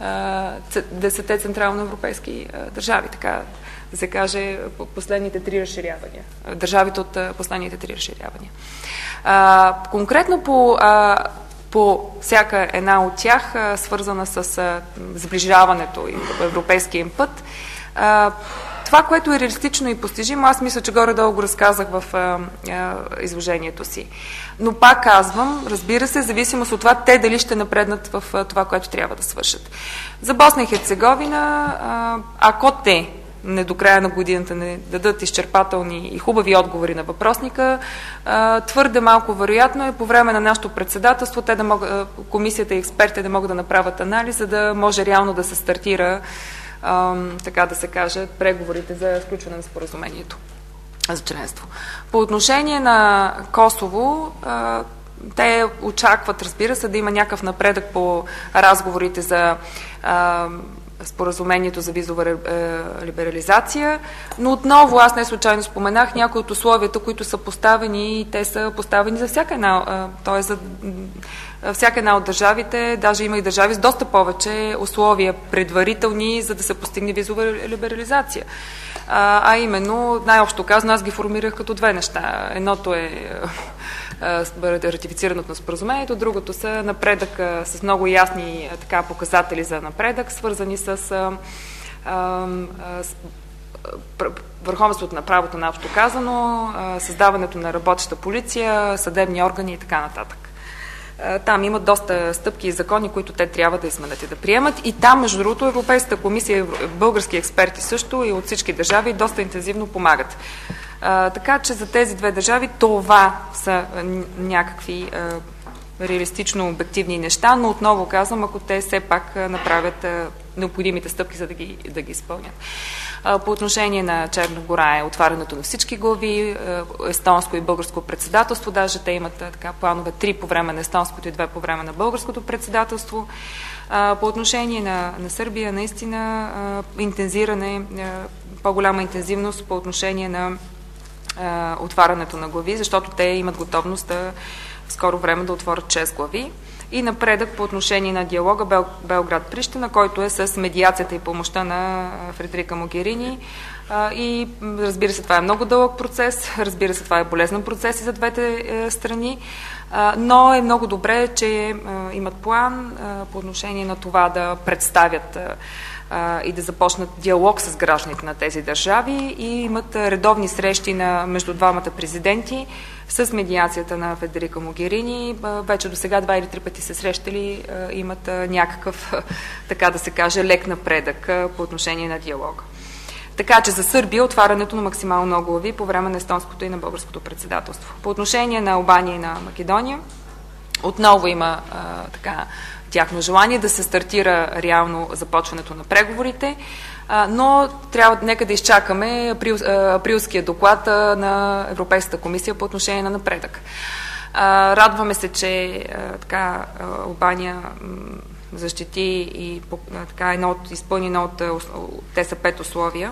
D: 10 централноевропейски държави, така да се каже, последните 3 разширявания. Държавите от последните 3 разширявания. Конкретно по всяка една от тях, свързана с сближаването и европейския път, това, което е реалистично и постижимо, аз мисля, че горе-долу го разказах в изложението си. Но пак казвам, разбира се, зависимост от това, те дали ще напреднат в това, което трябва да свършат. За Босна и Херцеговина, ако те не до края на годината не дадат изчерпателни и хубави отговори на въпросника, твърде малко вероятно е по време на нашето председателство те да могат, комисията и експертите да могат да направят анализ, за да може реално да се стартира, така да се каже, преговорите за сключване на споразумението за членство. По отношение на Косово, те очакват, разбира се, да има някакъв напредък по разговорите за споразумението за визова либерализация, но отново, аз не случайно споменах някои от условията, които са поставени, и те са поставени за всяка една, т.е. за всяка една от държавите, даже има и държави с доста повече условия предварителни, за да се постигне визова либерализация. А именно, най-общо казано, аз ги формирах като 2 неща. Едното е ратифицирането на споразумението, другото са напредък с много ясни показатели за напредък, свързани с върховенството на правото, наобщо казано, създаването на работеща полиция, съдебни органи и така нататък. Там имат доста стъпки и закони, които те трябва да изменят и да приемат. И там, между другото, Европейската комисия, български експерти също и от всички държави доста интензивно помагат. Така че за тези 2 държави това са някакви реалистично обективни неща, но отново казвам, ако те все пак направят необходимите стъпки, за да ги изпълнят. По отношение на Черна гора е отварянето на всички глави, естонско и българско председателство, даже те имат така планове 3 по време на естонското и 2 по време на българското председателство. По отношение на Сърбия, наистина интензиране, по-голяма интензивност по отношение на отварянето на глави, защото те имат готовност в скоро време да отворят 6 глави. и напредък по отношение на диалога Белград-Прищина, който е с медиацията и помощта на Федерика Могерини. И разбира се, това е много дълъг процес, разбира се, това е болезнен процес и за двете страни, но е много добре, че имат план по отношение на това да представят и да започнат диалог с гражданите на тези държави и имат редовни срещи между двамата президенти с медиацията на Федерика Могерини. Вече до сега 2 или 3 пъти се срещали, имат някакъв, така да се каже, лек напредък по отношение на диалога. Така че за Сърбия отварянето на максимално много глави по време на естонското и на българското председателство. По отношение на Албания и на Македония, отново има тяхно желание да се стартира реално започването на преговорите, но нека да изчакаме априлския доклад на Европейската комисия по отношение на напредък. Радваме се, че Албания защити и изпълни едно от те са 5 условия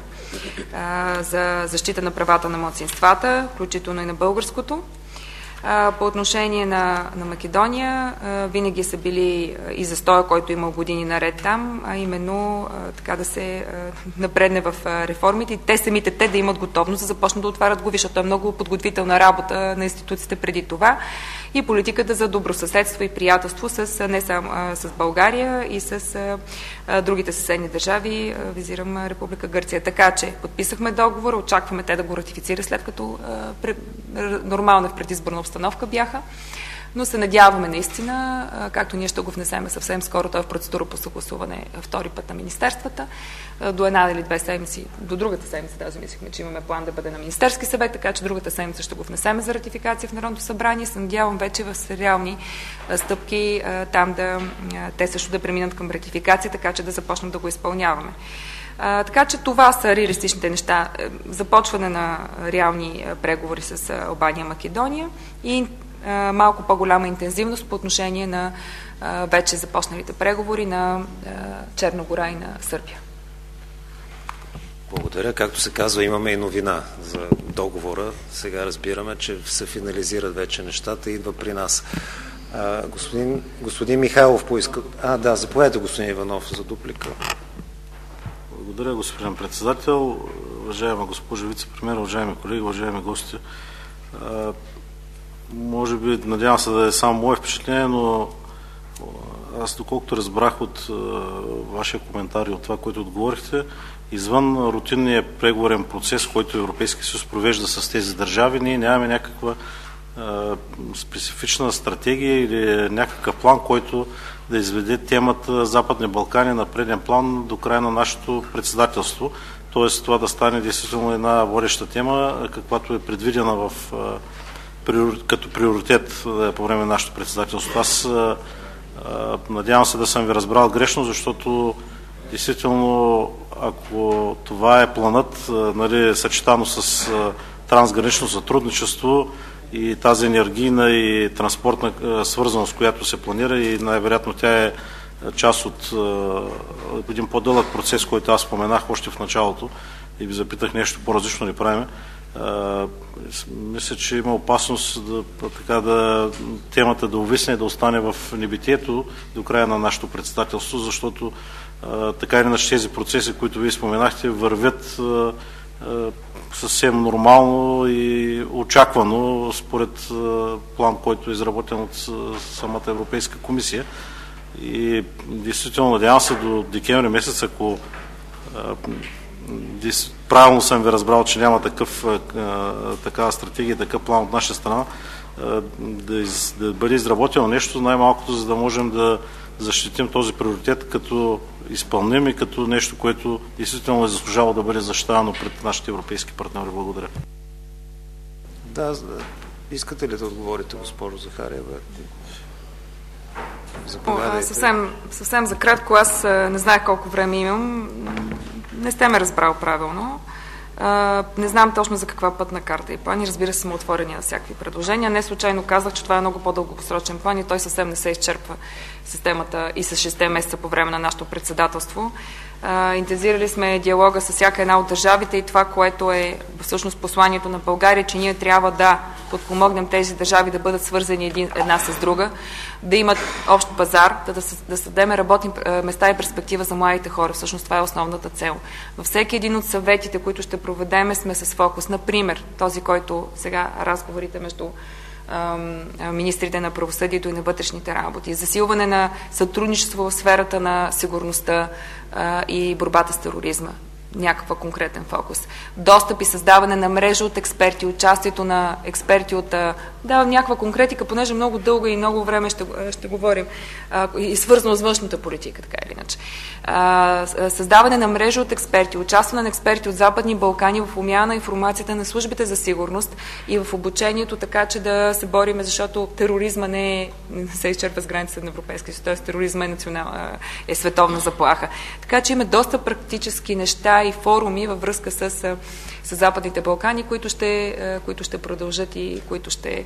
D: за защита на правата на малцинствата, включително и на българското. По отношение на Македония, винаги са били и застоя, който имал години наред там, а именно да се напредне в реформите и те самите да имат готовност да започнат да отварят глави, защото е много подготвителна работа на институциите преди това, и политиката за добросъседство и приятелство не само с България и с другите съседни държави, визирам Република Гърция. Така че подписахме договора, очакваме те да го ратифицира, след като нормална в предизборна обстановка бяха, но се надяваме наистина, както ние ще го внесеме съвсем скоро, той е в процедура по съгласуване втори път на министерствата, до 1 или 2 седмици, до другата седмица, даже мислихме, че имаме план да бъде на Министерски съвет, така че другата седмица ще го внесеме за ратификация в Народното събрание. Се надявам вече в сериални стъпки там те също да преминат към ратификация, така че да започнем да го изпълняваме. Така че това са реалистичните неща. Започване на реални преговори с Албания и Македония и малко по-голяма интензивност по отношение на вече започналите преговори на Черна гора и на Сърбия.
C: Благодаря. Както се казва, имаме и новина за договора. Сега разбираме, че се финализират вече нещата и идва при нас. Господин Михайлов поиска... заповядайте, господин Иванов, за дуплика.
I: Благодаря, господин председател. Уважаема госпожо вице-премиер, уважаеми колеги, уважаеми гости. Може би, надявам се да е само мое впечатление, но аз доколкото разбрах от вашия коментар и от това, което отговорихте, извън рутинния преговорен процес, който Европейския съюз провежда с тези държави, ние нямаме някаква специфична стратегия или някакъв план, който да изведе темата Западни Балкани на преден план до края на нашето председателство. Тоест това да стане действително една водеща тема, каквато е предвидена като приоритет по време на нашето председателство. Аз надявам се да съм ви разбрал грешно, защото действително, ако това е планът, съчетано с трансгранично сътрудничество и тази енергийна и транспортна свързаност, която се планира, и най-вероятно тя е част от един по-дълъг процес, който аз споменах още в началото и ви запитах нещо по-различно ли правим. Мисля, че има опасност темата да увисне, да остане в небитието до края на нашето председателство, защото така или иначе тези процеси, които вие споменахте, вървят съвсем нормално и очаквано според план, който е изработен от самата Европейска комисия. И действително надявам се до декември месец, ако правилно съм ви разбрал, че няма такава стратегия, такъв план от наша страна, да бъде изработено нещо, най-малкото, за да можем да защитим този приоритет като изпълним и като нещо, което действително е заслужало да бъде защитавано пред нашите европейски партньори. Благодаря.
C: Да, искате ли да отговорите, госпожо Захариева?
D: Съвсем за кратко, аз не знаех колко време имам. Не сте ме разбрал правилно. Не знам точно за каква пътна карта и план и разбира се сме отворени на всякакви предложения. Не случайно казах, че това е много по-дългосрочен план и той съвсем не се изчерпва системата и с 6 месеца по време на нашето председателство. Интензирали сме диалога с всяка една от държавите и това, което е всъщност посланието на България, че ние трябва да подпомогнем тези държави да бъдат свързани една с друга, да имат общ пазар, да създадем работни места и перспектива за младите хора. Всъщност това е основната цел. Във всеки един от съветите, които ще проведеме, сме с фокус. Например, този, който сега разговорите между министрите на правосъдието и на вътрешните работи, засилване на сътрудничество в сферата на сигурността и борбата с тероризма. Някаква конкретен фокус. Достъп и създаване на мрежа от експерти, участието на експерти от... Давам някаква конкретика, понеже много дълго и много време ще говорим и свързано с външната политика, така или иначе. Създаване на мрежа от експерти, участване на експерти от Западни Балкани в умяна на информацията на службите за сигурност и в обучението, така че да се бориме, защото тероризма не се изчерпва с границата на Европейския съюз, т.е. тероризма е световна заплаха. Така че има доста практически неща и форуми във връзка с Западните Балкани, които ще продължат и които ще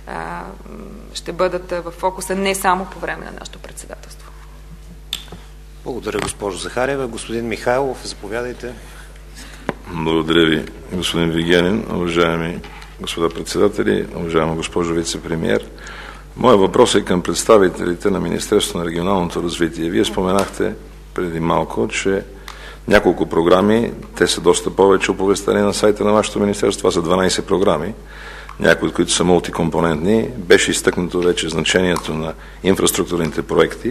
D: бъдат в фокуса не само по време на нашето председателство.
C: Благодаря, госпожо Захариева. Господин Михайлов, заповядайте.
J: Благодаря ви, господин Вигенин, уважаеми господа председатели, уважаема госпожо вице-премиер. Моят въпрос е към представителите на Министерството на регионалното развитие. Вие споменахте преди малко, че няколко програми, те са доста повече оповестени на сайта на вашето министерство, това са 12 програми, някои от които са мултикомпонентни. Беше изтъкнато вече значението на инфраструктурните проекти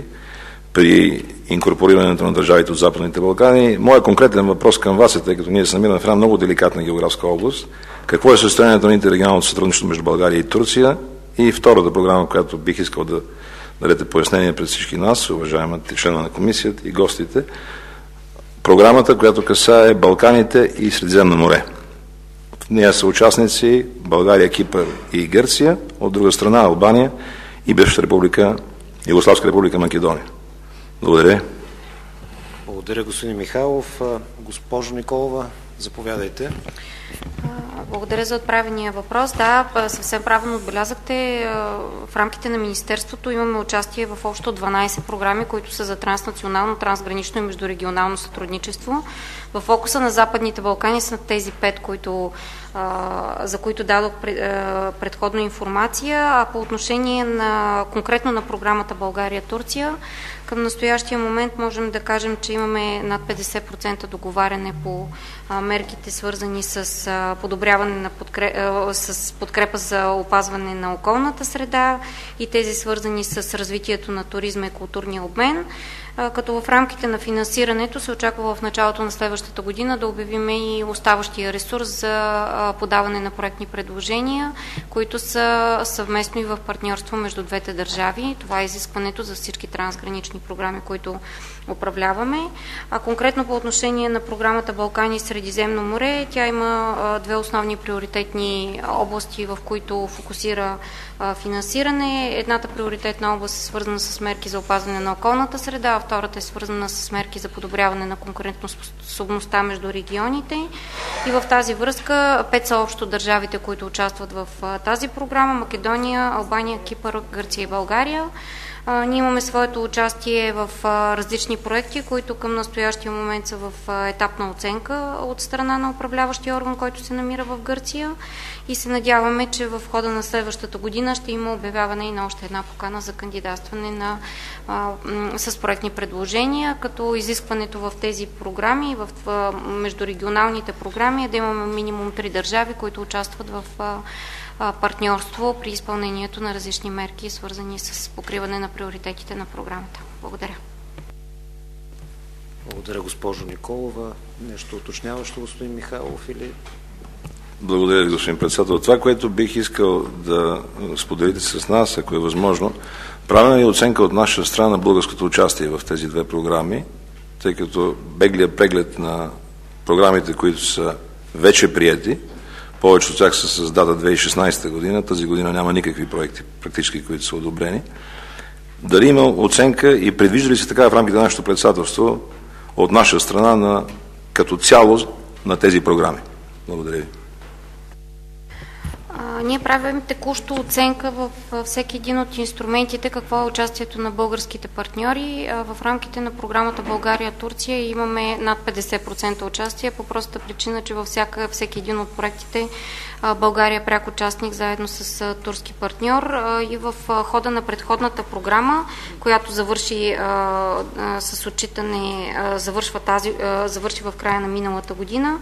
J: при инкорпорирането на държавите от Западните Балкани. Моят конкретен въпрос към вас е, тъй като ние се намираме в една много деликатна географска област, какво е състоянието на интеррегионалното сътрудничество между България и Турция? И втората програма, която бих искал да дадете пояснение пред всички нас, уважаемите членове на комисията и гостите, програмата, която касае Балканите и Средиземно море. В нея са участници България, Кипър и Гърция, от друга страна Албания и бившата република, Югославска република Македония. Благодаря.
C: Благодаря, господин Михайлов. Госпожо Николова, заповядайте.
E: Благодаря за отправения въпрос. Да, съвсем правилно отбелязахте. В рамките на Министерството имаме участие в общо 12 програми, които са за транснационално, трансгранично и междурегионално сътрудничество. В фокуса на Западните Балкани са тези 5, за които дадох предходно информация, а по отношение конкретно на програмата България-Турция, към настоящия момент можем да кажем, че имаме над 50% договаряне по мерките, свързани с подобряване с подкрепа за опазване на околната среда и тези свързани с развитието на туризма и културния обмен. Като в рамките на финансирането се очаква в началото на следващата година да обявим и оставащия ресурс за подаване на проектни предложения, които са съвместно и в партньорство между двете държави. Това е изискването за всички трансгранични програми, които управляваме. А конкретно по отношение на програмата Балкани и Средиземно море, тя има две основни приоритетни области, в които фокусира финансиране. Едната приоритетна област е свързана с мерки за опазване на околната среда, а втората е свързана с мерки за подобряване на конкурентоспособността между регионите. И в тази връзка 5 са общо държавите, които участват в тази програма: Македония, Албания, Кипър, Гърция и България. Ние имаме своето участие в различни проекти, които към настоящия момент са в етап на оценка от страна на управляващия орган, който се намира в Гърция, и се надяваме, че в хода на следващата година ще има обявяване и на още една покана за кандидатстване с проектни предложения, като изискването в тези програми, в междурегионалните програми е да имаме минимум 3 държави, които участват в партньорство при изпълнението на различни мерки, свързани с покриване на приоритетите на програмата. Благодаря.
C: Благодаря, госпожо Николова. Нещо уточняващо, господин Михайлов, или...
J: Благодаря ви, господин председател. Това, което бих искал да споделите с нас, ако е възможно, правена ли оценка от наша страна на българското участие в тези две програми, тъй като беглия преглед на програмите, които са вече приети, повече от тях са с дата 2016 година, тази година няма никакви проекти, практически, които са одобрени. Дали има оценка и предвижда ли се така в рамките на нашето председателство от наша страна като цяло на тези програми? Благодаря ви.
E: Ние правим текущо оценка във всеки един от инструментите, какво е участието на българските партньори. В рамките на програмата България-Турция имаме над 50% участие, по простата причина, че във всеки един от проектите България е пряк участник заедно с турски партньор. И в хода на предходната програма, която завърши с отчитане, завърши в края на миналата година,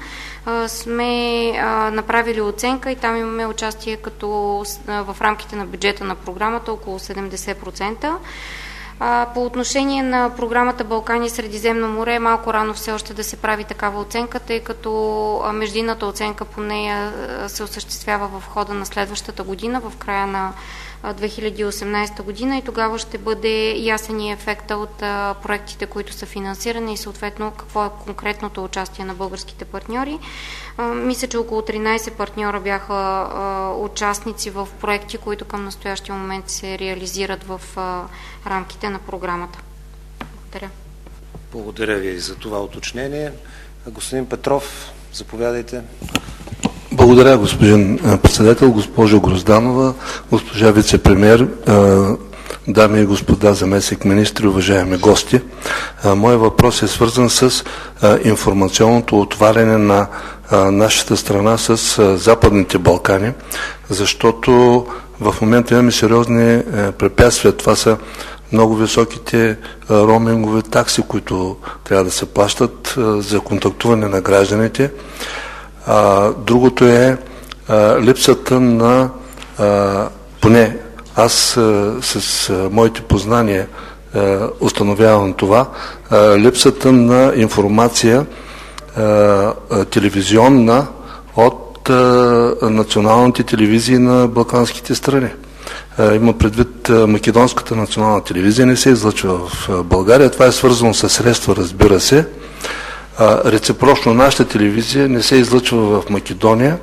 E: сме направили оценка и там имаме участие като в рамките на бюджета на програмата около 70%. По отношение на програмата Балкани и Средиземно море, малко рано все още да се прави такава оценка, тъй като междинната оценка по нея се осъществява в хода на следващата година, в края на 2018 година, и тогава ще бъде ясен и ефекта от проектите, които са финансирани и съответно какво е конкретното участие на българските партньори. Мисля, че около 13 партньора бяха участници в проекти, които към настоящия момент се реализират в рамките на програмата. Благодаря.
C: Благодаря ви за това уточнение. Господин Петров, заповядайте.
K: Благодаря, господин председател, госпожо Грозданова, госпожа вице-премиер, дами и господа заместник министри, уважаеми гости. Моят въпрос е свързан с информационното отваряне на нашата страна с Западните Балкани, защото в момента имаме сериозни препятствия. Това са много високите роумингови такси, които трябва да се плащат за контактуване на гражданите. Другото е липсата на, поне аз с моите познания установявам това, липсата на информация телевизионна от националните телевизии на балканските страни. Има предвид македонската национална телевизия, не се излъчва в България. Това е свързано с средства, разбира се. Реципрочно нашата телевизия не се излъчва в Македония.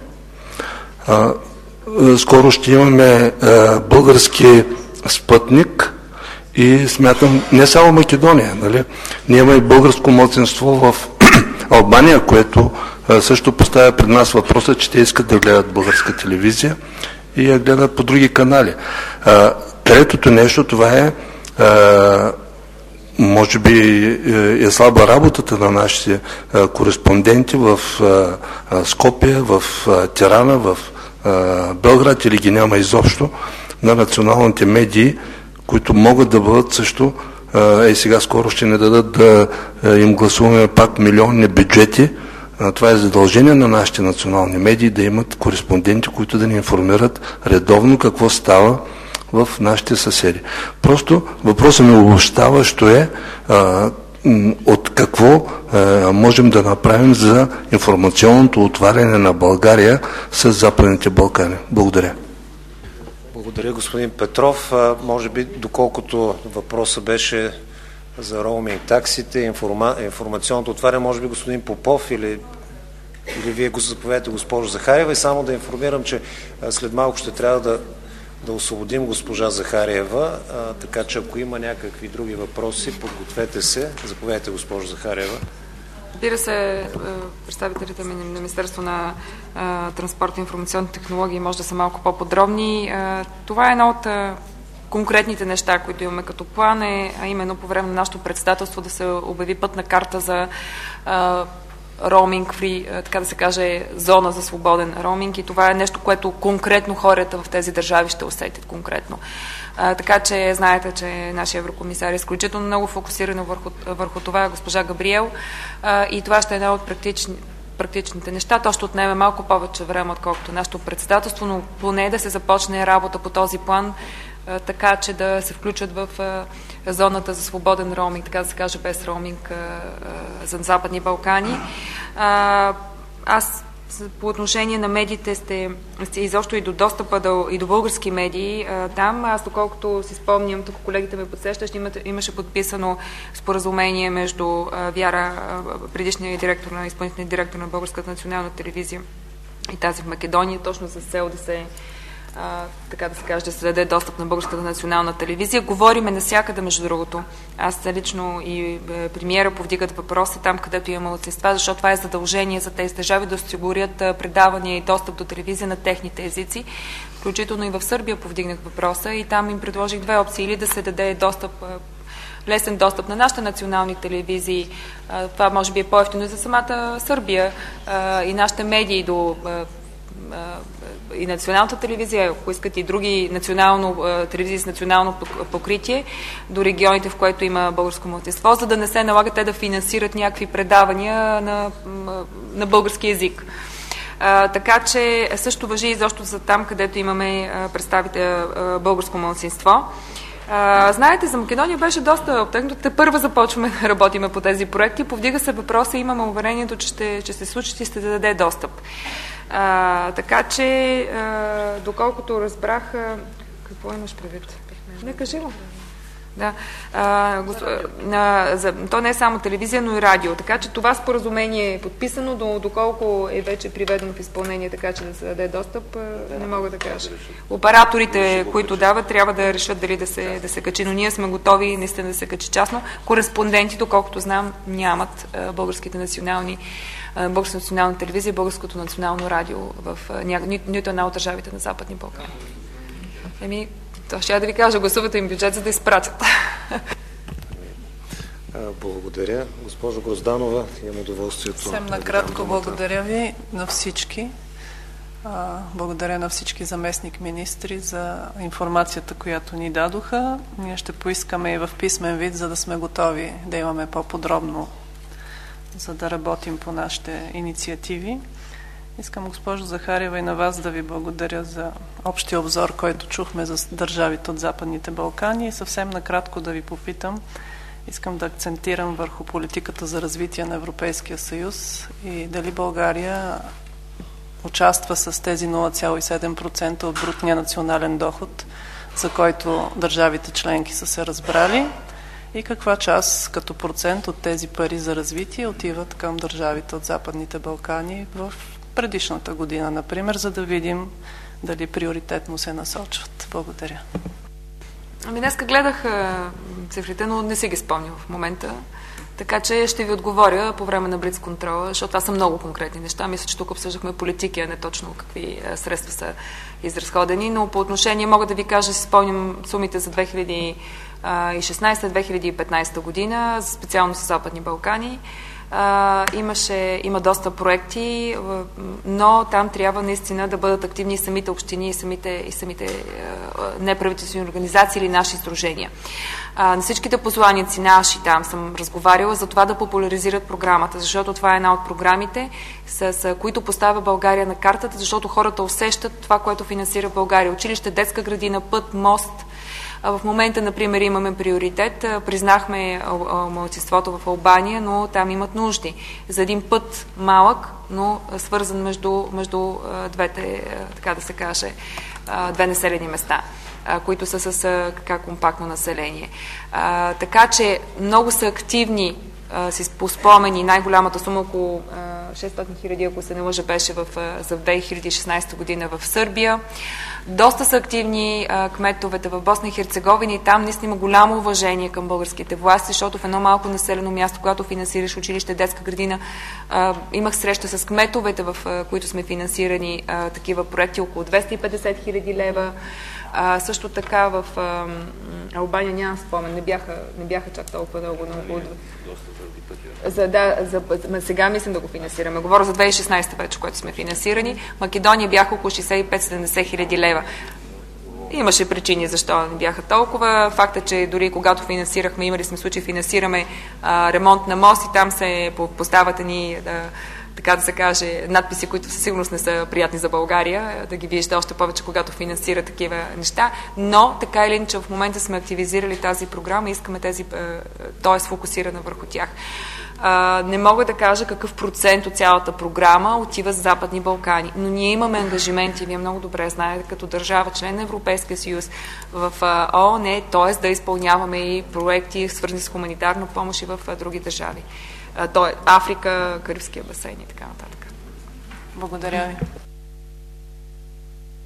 K: Скоро ще имаме български спътник и смятам, не само Македония, нали? Ние имаме и българско малцинство в Албания, което също поставя пред нас въпроса, че те искат да гледат българска телевизия и я гледат по други канали. Третото нещо, това е може би е слаба работата на нашите кореспонденти в Скопие, в Тирана, в Белград, или ги няма изобщо, на националните медии, които могат да бъдат също, сега скоро ще не дадат да им гласуваме пак милионни бюджети. Това е задължение на нашите национални медии да имат кореспонденти, които да ни информират редовно какво става в нашите съседи. Просто въпросът ми обобщаващо е от какво можем да направим за информационното отваряне на България с Западните Балкани. Благодаря.
C: Благодаря, господин Петров. Може би, доколкото въпросът беше за роуминг таксите, информационното отваряне, може би господин Попов или вие го заповядате, госпожо Захариева, и само да информирам, че след малко ще трябва да освободим госпожа Захариева, така че ако има някакви други въпроси, подгответе се. Заповядайте, госпожо Захариева.
D: Разбира се, представителите на Министерство на транспорт и информационни технологии може да са малко по-подробни. Това е едно от конкретните неща, които имаме като план, а именно по време на нашето председателство да се обяви пътна карта за роуминг фри, така да се каже, зона за свободен роуминг, и това е нещо, което конкретно хората в тези държави ще усетят конкретно. Така че знаете, че нашия еврокомисар е изключително много фокусирано върху това, госпожа Габриел, и това ще е една от практичните неща. То ще отнеме малко повече време, отколкото нашето председателство, но поне да се започне работа по този план, така че да се включат в зоната за свободен роуминг, така да се каже, без роуминг за Западни Балкани. Аз по отношение на медиите сте изобщо и до достъпа и до български медии там. Аз, доколкото си спомням, тук колегите ме подсещат, имаше подписано споразумение между Вяра, предишния директор на изпълнителния директор на Българската национална телевизия, и тази в Македония, точно с цел да се така да се каже, да се даде достъп на Българската национална телевизия. Говориме навсякъде, между другото. Аз лично и премиера повдигат въпроса там, където има малцинства, защото това е задължение за тези държави да осигурят предавания и достъп до телевизия на техните езици. Включително и в Сърбия повдигнах въпроса и там им предложих две опции. Или да се даде лесен достъп на нашите национални телевизии. Това може би е по-евтино за самата Сърбия и нашите медии до и националната телевизия, ако искат и други телевизии с национално покритие до регионите, в което има българско малцинство, за да не се налага те да финансират някакви предавания на български език. Така че също важи изобщо за там, където имаме българско малцинство. Знаете, за Македония беше доста обтегнато. Те първа започваме да работиме по тези проекти. Повдига се въпроса и имаме уверението, че се случи и ще даде достъп. Така че, доколкото разбрах, какво имаш предвид? Не, кажи го. Да. То не е само телевизия, но и радио. Така че това споразумение е подписано, доколко е вече приведено в изпълнение, така че да се даде достъп, не мога да кажа. Операторите, които дават, трябва да решат дали да се качи, но ние сме готови наистина да се качи частно. Кореспонденти, доколкото знам, нямат българската национална телевизия и българското национално радио в нито една от държавите на Западни Балкани. То ще я да ви кажа, гласувате им бюджет, за да изпратят.
C: Благодаря. Госпожо Грозданова, имам удоволствието.
L: Съвсем накратко благодаря ви на всички. Благодаря на всички заместник министри за информацията, която ни дадоха. Ние ще поискаме и в писмен вид, за да сме готови да имаме по-подробно, за да работим по нашите инициативи. Искам, госпожо Захариева, и на вас да ви благодаря за общия обзор, който чухме за държавите от Западните Балкани и съвсем накратко да ви попитам. Искам да акцентирам върху политиката за развитие на Европейския съюз и дали България участва с тези 0,7% от брутния национален доход, за който държавите членки са се разбрали, и каква част като процент от тези пари за развитие отиват към държавите от Западните Балкани в предишната година, например, за да видим дали приоритетно се насочват. Благодаря.
D: Днеска гледах цифрите, но не си ги спомням в момента. Така че ще ви отговоря по време на блицконтрола, защото това са много конкретни неща. Мисля, че тук обсъждахме политики, а не точно какви средства са изразходени. Но по отношение мога да ви кажа, си спомням сумите за 2016-2015 година, специално с Западни Балкани. Има доста проекти, но там трябва наистина да бъдат активни и самите общини, и самите неправителствени организации или наши сдружения. На всичките посланици наши там съм разговаряла за това да популяризират програмата, защото това е една от програмите, с които поставя България на картата, защото хората усещат това, което финансира България. Училище, детска градина, път, мост. В момента, например, имаме приоритет. Признахме малцинството в Албания, но там имат нужди. За един път малък, но свързан между двете, така да се каже, две населени места, които са с компактно население. Така че много са активни, си спомени, най-голямата сума около 600 хиляди, ако се не лъжа, беше за 2016 година в Сърбия. Доста са активни кметовете в Босна и Херцеговина и там наистина има голямо уважение към българските власти, защото в едно малко населено място, когато финансираш училище, детска градина, имах среща с кметовете, в които сме финансирани такива проекти, около 250 хиляди лева. Също така в Албания нямам спомен, не бяха чак толкова дълго. Сега мислим да го финансираме. Говоря за 2016 вече, което сме финансирани. Македония бяха около 65-70 хиляди лева. Имаше причини защо не бяха толкова. Факта, че дори когато финансирахме, имали сме случай, финансираме ремонт на мост и там се поставят ни така да се каже, надписи, които със сигурност не са приятни за България, да ги виждате още повече, когато финансира такива неща, но така или иначе в момента сме активизирали тази програма и искаме т.е. фокусирана върху тях. Не мога да кажа какъв процент от цялата програма отива за Западни Балкани, но ние имаме ангажименти, вие много добре знаете, като държава, член на Европейския съюз в ООН, т.е. да изпълняваме и проекти, свързани с хуманитарна помощ и в други държави. Африка, Карибския басейн и така нататък.
L: Благодаря ви.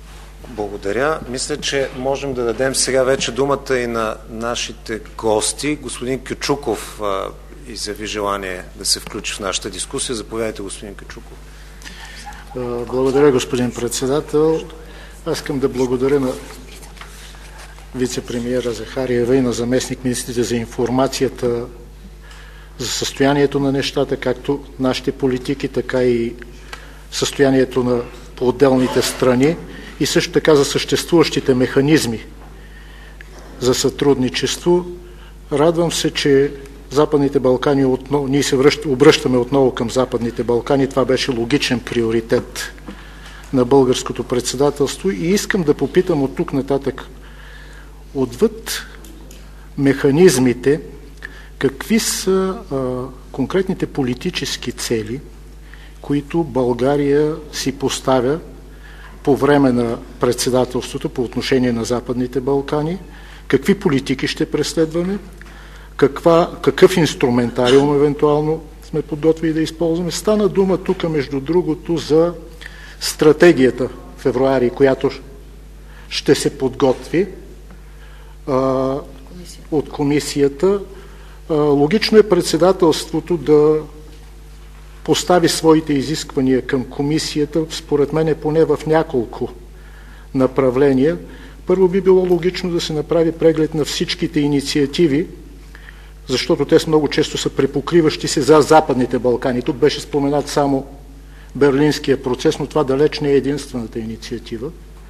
C: Благодаря. Мисля, че можем да дадем сега вече думата и на нашите гости. Господин Кючуков изяви желание да се включи в нашата дискусия. Заповядайте, господин Кючуков.
M: Благодаря, господин председател. Аз искам да благодаря на вице-премиера Захариева и на заместник-министрите за информацията за състоянието на нещата, както нашите политики, така и състоянието на по отделните страни и също така за съществуващите механизми за сътрудничество. Радвам се, че Западните Балкани, ние се обръщаме отново към Западните Балкани. Това беше логичен приоритет на българското председателство и искам да попитам от тук нататък, отвъд механизмите, какви са конкретните политически цели, които България си поставя по време на председателството по отношение на Западните Балкани, какви политики ще преследваме, какъв инструментариум евентуално сме подготвили да използваме. Стана дума тук, между другото, за стратегията в февруари, която ще се подготви от комисията. Логично е председателството да постави своите изисквания към комисията, според мен поне в няколко направления. Първо би било логично да се направи преглед на всичките инициативи, защото те много често са препокриващи се за Западните Балкани. Тук беше споменат само Берлинския процес, но това далеч не е единствената инициатива.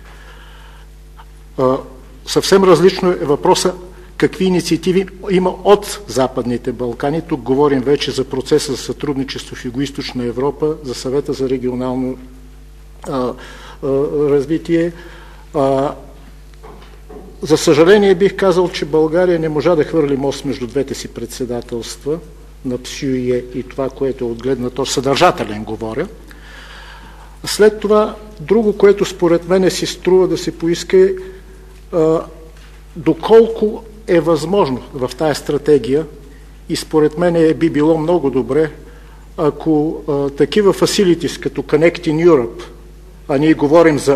M: Съвсем различно е въпроса какви инициативи има от Западните Балкани. Тук говорим вече за процеса за сътрудничество в Югоизточна Европа, за съвета за регионално развитие. За съжаление бих казал, че България не можа да хвърли мост между двете си председателства на ПСЮЕ и това, което е от гледна точка съдържателен говоря. След това, друго, което според мен си струва да се поиска е доколко е възможно в тая стратегия и според мен би било много добре, ако такива facilities като Connecting Europe, а ние говорим за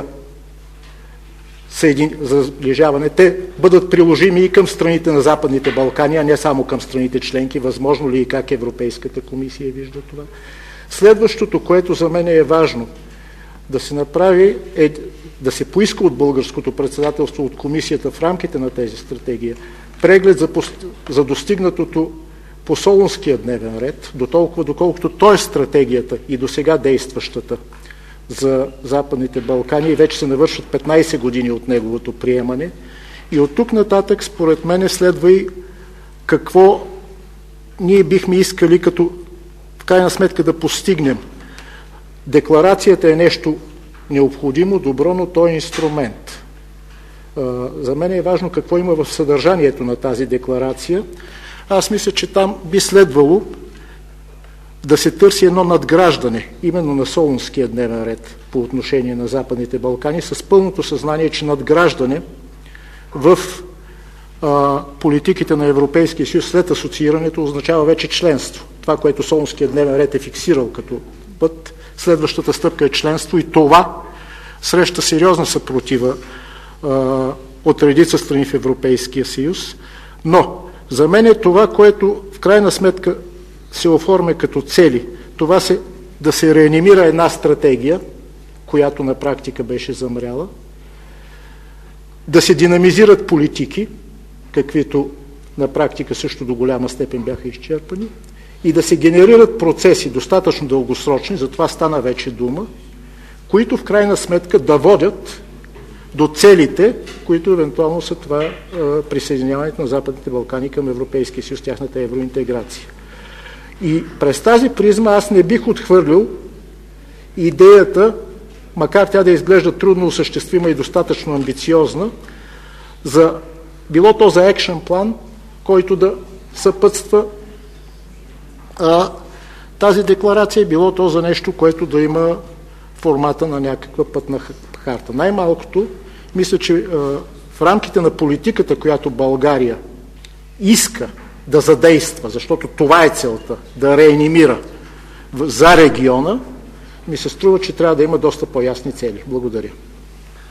M: сближаване, те бъдат приложими и към страните на Западните Балкани, а не само към страните членки. Възможно ли и как Европейската комисия вижда това? Следващото, което за мен е важно да се направи, е да се поиска от българското председателство, от комисията в рамките на тези стратегии, преглед за достигнатото по Солунския дневен ред, доколкото той е стратегията и до сега действащата за Западните Балкани и вече се навършат 15 години от неговото приемане. И от тук нататък, според мен, следва и какво ние бихме искали като в крайна сметка да постигнем. Декларацията е нещо необходимо, добро, но той е инструмент. За мен е важно какво има в съдържанието на тази декларация. Аз мисля, че там би следвало да се търси едно надграждане именно на Солунския дневен ред по отношение на Западните Балкани, с пълното съзнание, че надграждане в политиките на Европейския съюз след асоциирането означава вече членство. Това, което Солунския дневен ред е фиксирал като път, следващата стъпка е членство и това среща сериозна съпротива от редица страни в Европейския съюз. Но за мен е това, което в крайна сметка се оформя като цели. Това да се реанимира една стратегия, която на практика беше замряла, да се динамизират политики, каквито на практика също до голяма степен бяха изчерпани, и да се генерират процеси достатъчно дългосрочни, за това стана вече дума, които в крайна сметка да водят до целите, които евентуално са това присъединяването на Западните Балкани към Европейския съюз, тяхната евроинтеграция. И през тази призма аз не бих отхвърлил идеята, макар тя да изглежда трудно осъществима и достатъчно амбициозна, било то за екшен план, който да съпътства тази декларация, било то за нещо, което да има формата на някаква пътна карта. Най-малкото, мисля, че в рамките на политиката, която България иска да задейства, защото това е целта, да реанимира за региона, ми се струва, че трябва да има доста по-ясни цели. Благодаря.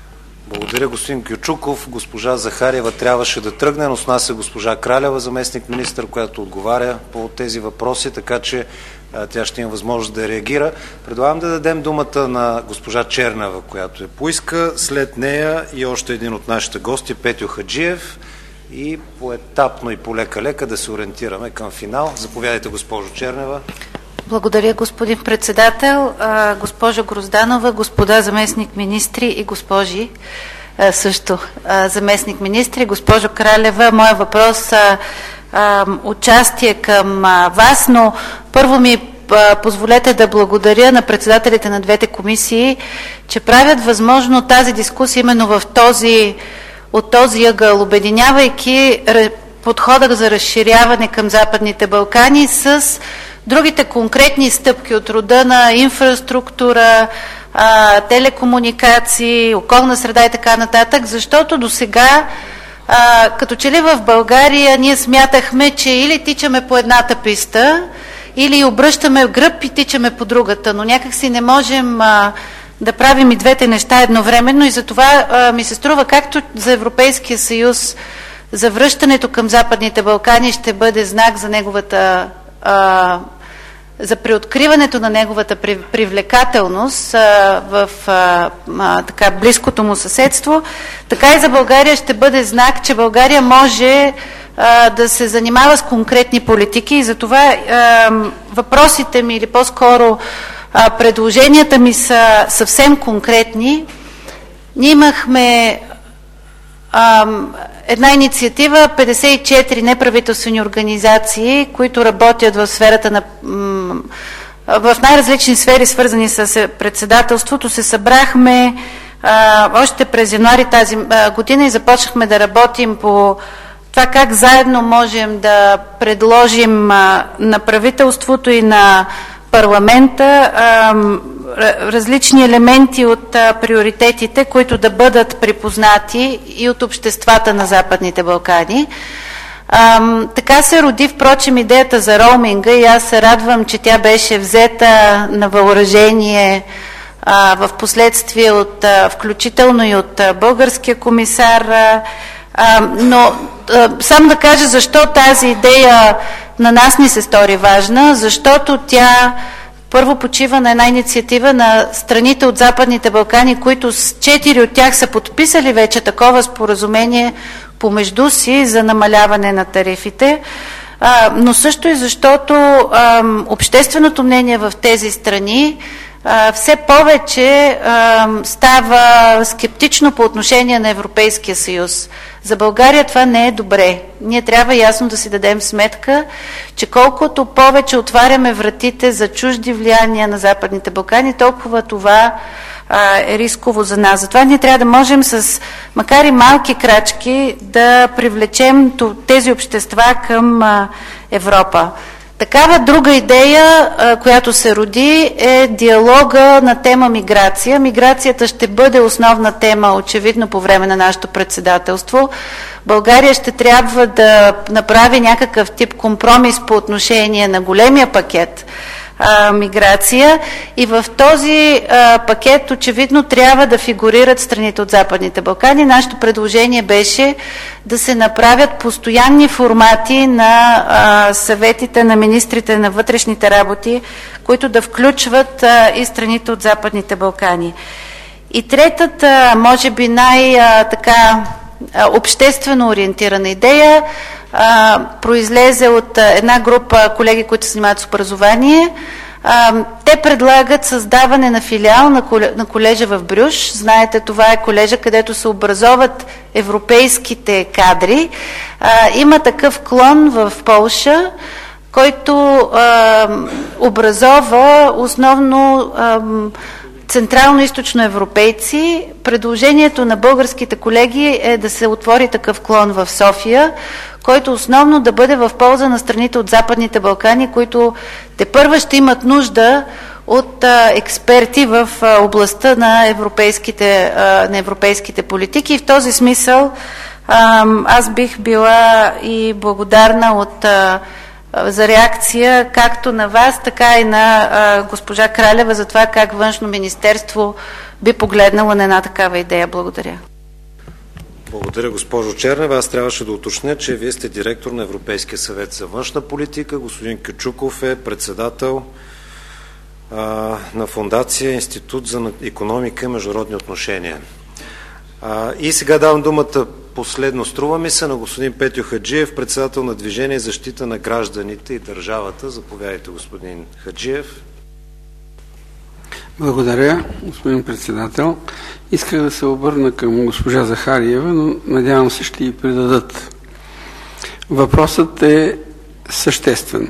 C: Благодаря, господин Кючуков. Госпожа Захариева трябваше да тръгне, но с нас е госпожа Кралева, заместник-министър, която отговаря по тези въпроси, така че тя ще има възможност да реагира. Предлагам да дадем думата на госпожа Чернева, която я поиска. След нея и още един от нашите гости, Петьо Хаджиев, и поетапно и полека-лека да се ориентираме към финал. Заповядайте, госпожо Чернева.
N: Благодаря, господин председател, госпожа Грозданова, господа заместник-министри и госпожи също заместник-министри, госпожо Кралева. Моя въпрос участие към вас, но първо ми позволете да благодаря на председателите на двете комисии, че правят възможно тази дискусия именно от този ъгъл, обединявайки подхода за разширяване към Западните Балкани с другите конкретни стъпки от рода на инфраструктура, телекомуникации, околна среда и така нататък, защото до сега като че ли в България ние смятахме, че или тичаме по едната писта, или обръщаме гръб и тичаме по другата, но някак си не можем да правим и двете неща едновременно и затова ми се струва, както за Европейския съюз, за връщането към Западните Балкани ще бъде знак за неговата за преоткриването на неговата привлекателност в така близкото му съседство, така и за България ще бъде знак, че България може да се занимава с конкретни политики и затова въпросите ми или по-скоро предложенията ми са съвсем конкретни. Ние имахме една инициатива, 54 неправителствени организации, които работят в сферата в най-различни сфери, свързани с председателството, се събрахме още през януари тази година и започнахме да работим по това как заедно можем да предложим на правителството и на парламента различни елементи от приоритетите, които да бъдат припознати и от обществата на Западните Балкани. Така се роди, впрочем, идеята за роуминга и аз се радвам, че тя беше взета на въоръжение в последствие включително и от българския комисар. Но само да кажа защо тази идея на нас ни се стори важна, защото тя първо почива на една инициатива на страните от Западните Балкани, които 4 от тях са подписали вече такова споразумение помежду си за намаляване на тарифите, но също и защото общественото мнение в тези страни все повече става скептично по отношение на Европейския съюз. За България това не е добре. Ние трябва ясно да си дадем сметка, че колкото повече отваряме вратите за чужди влияния на Западните Балкани, толкова това е рисково за нас. Затова ние трябва да можем с, макар и малки крачки, да привлечем тези общества към Европа. Такава друга идея, която се роди, е диалога на тема миграция. Миграцията ще бъде основна тема, очевидно, по време на нашето председателство. България ще трябва да направи някакъв тип компромис по отношение на големия пакет миграция и в този пакет очевидно трябва да фигурират страните от Западните Балкани. Нашето предложение беше да се направят постоянни формати на съветите на министрите на вътрешните работи, които да включват и страните от Западните Балкани. И третата, може би най-така обществено ориентирана идея, произлезе от една група колеги, които се занимават с образование. Те предлагат създаване на филиал на колежа в Брюж. Знаете, това е колежа, където се образоват европейските кадри. Има такъв клон в Полша, който образова основно централно-източно европейци. Предложението на българските колеги е да се отвори такъв клон в София, който основно да бъде в полза на страните от Западните Балкани, които тепърва ще имат нужда от експерти в областта на европейските политики. И в този смисъл аз бих била и благодарна за реакция както на вас, така и на госпожа Кралева за това как Външно министерство би погледнало на една такава идея. Благодаря.
C: Благодаря, госпожо Чернева. Аз трябваше да уточня, че вие сте директор на Европейския съвет за външна политика. Господин Кючуков е председател на Фондация Институт за икономика и международни отношения. И сега давам думата последно, струва ми се, на господин Петьо Хаджиев, председател на Движение защита на гражданите и държавата. Заповядайте, господин Хаджиев.
O: Благодаря, господин председател. Исках да се обърна към госпожа Захариева, но надявам се ще й предадат. Въпросът е съществен.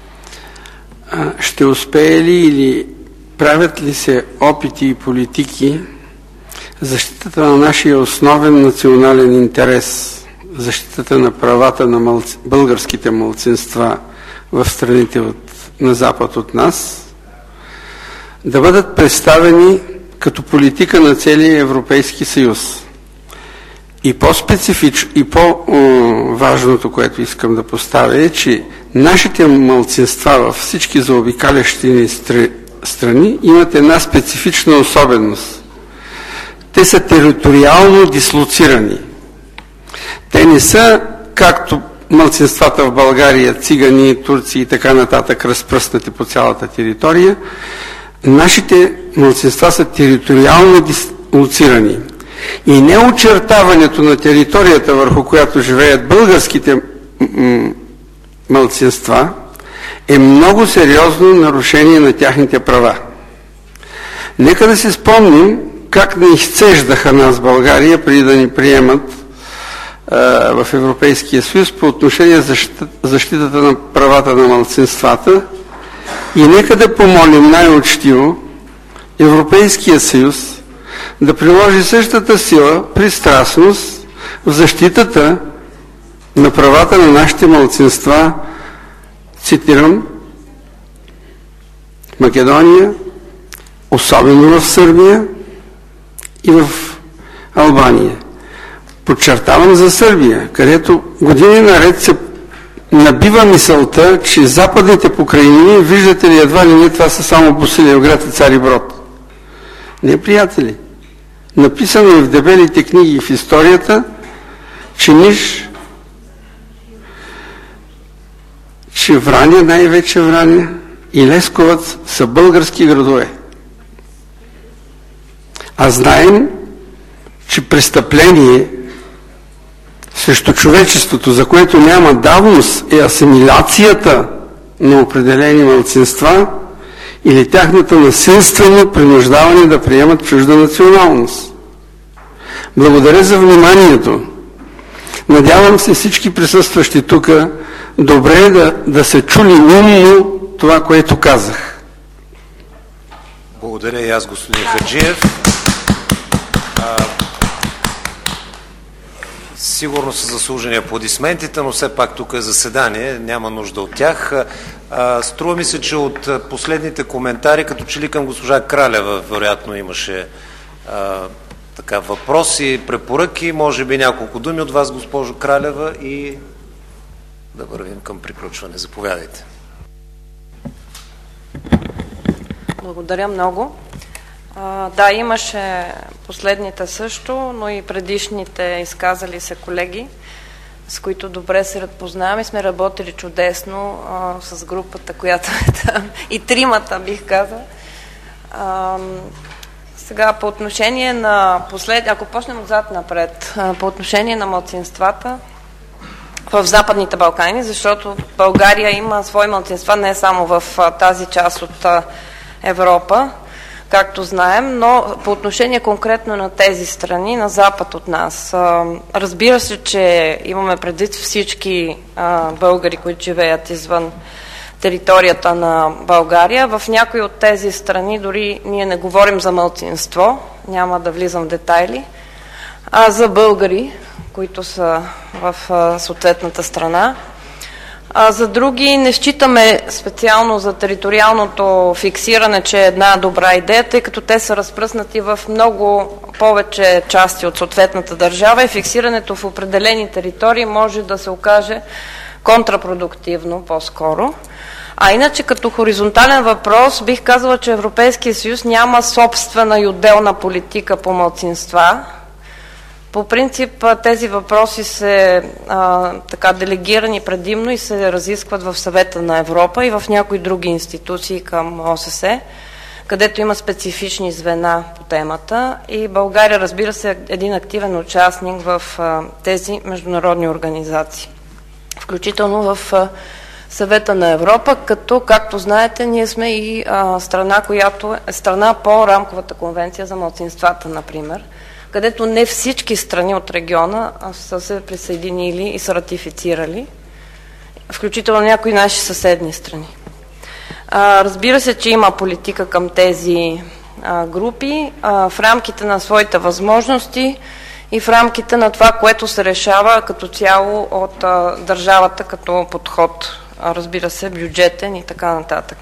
O: Ще успее ли или правят ли се опити и политики защитата на нашия основен национален интерес, защитата на правата на българските малцинства в страните на запад от нас, да бъдат представени като политика на целия Европейски съюз. И по-специфично, и по-важното, което искам да поставя, е, че нашите малцинства във всички заобикалящи ни страни имат една специфична особеност. Те са териториално дислоцирани. Те не са, както малцинствата в България, цигани, турци и така нататък, разпръснати по цялата територия. Нашите малцинства са териториално дислоцирани. И неочертаването на територията, върху която живеят българските малцинства, е много сериозно нарушение на тяхните права. Нека да си спомним как ни изцеждаха нас, България, преди да ни приемат в Европейския съюз по отношение защитата на правата на малцинствата. И нека да помолим най-учтиво Европейския съюз да приложи същата сила, пристрастност в защитата на правата на нашите малцинства, цитирам, в Македония, особено в Сърбия и в Албания. Подчертавам за Сърбия, където години наред се набива мисълта, че западните покрайнини, виждате ли, едва ли не, това са само Босилевград и Цариброд. Не, приятели. Написано е в дебелите книги в историята, че Ниш, че Враня, най-вече Враня и Лесковец са български градове. А знаем, че престъпление срещу човечеството, за което няма давност, е асимилацията на определени малцинства или тяхната насилствено принуждаване да приемат чужда националност. Благодаря за вниманието. Надявам се всички присъстващи тук добре да се чули умно това, което казах.
C: Благодаря и аз, господин Хаджиев. Сигурно са заслужени аплодисментите, но все пак тук е заседание, няма нужда от тях. Струва ми се, че от последните коментари, като че ли към госпожа Кралева, вероятно имаше така въпроси, препоръки, може би няколко думи от вас, госпожо Кралева, и да вървим към приключване. Заповядайте.
P: Благодаря много. Да, имаше последните също, но и предишните изказали се колеги, с които добре се разпознаваме. Сме работили чудесно с групата, която е там. И тримата, бих казал. Сега, по отношение на ако почнем отзад напред, по отношение на малцинствата в Западните Балкани, защото България има свои малцинства не само в тази част от Европа, както знаем, но по отношение конкретно на тези страни, на запад от нас. Разбира се, че имаме предвид всички българи, които живеят извън територията на България. В някои от тези страни дори ние не говорим за малцинство, няма да влизам в детайли, а за българи, които са в съответната страна. За други не считаме специално за териториалното фиксиране, че е една добра идея, тъй като те са разпръснати в много повече части от съответната държава и фиксирането в определени територии може да се окаже контрапродуктивно по-скоро. А иначе като хоризонтален въпрос бих казала, че Европейския съюз няма собствена и отделна политика по малцинства. По принцип тези въпроси се така делегирани предимно и се разискват в Съвета на Европа и в някои други институции към ОССЕ, където има специфични звена по темата, и България, разбира се, е един активен участник в тези международни организации, включително в Съвета на Европа, като, както знаете, ние сме и страна, която е страна по Рамковата конвенция за малцинствата, например, където не всички страни от региона са се присъединили и са ратифицирали, включително някои наши съседни страни. Разбира се, че има политика към тези групи в рамките на своите възможности и в рамките на това, което се решава като цяло от държавата като подход, разбира се, бюджетен и така нататък.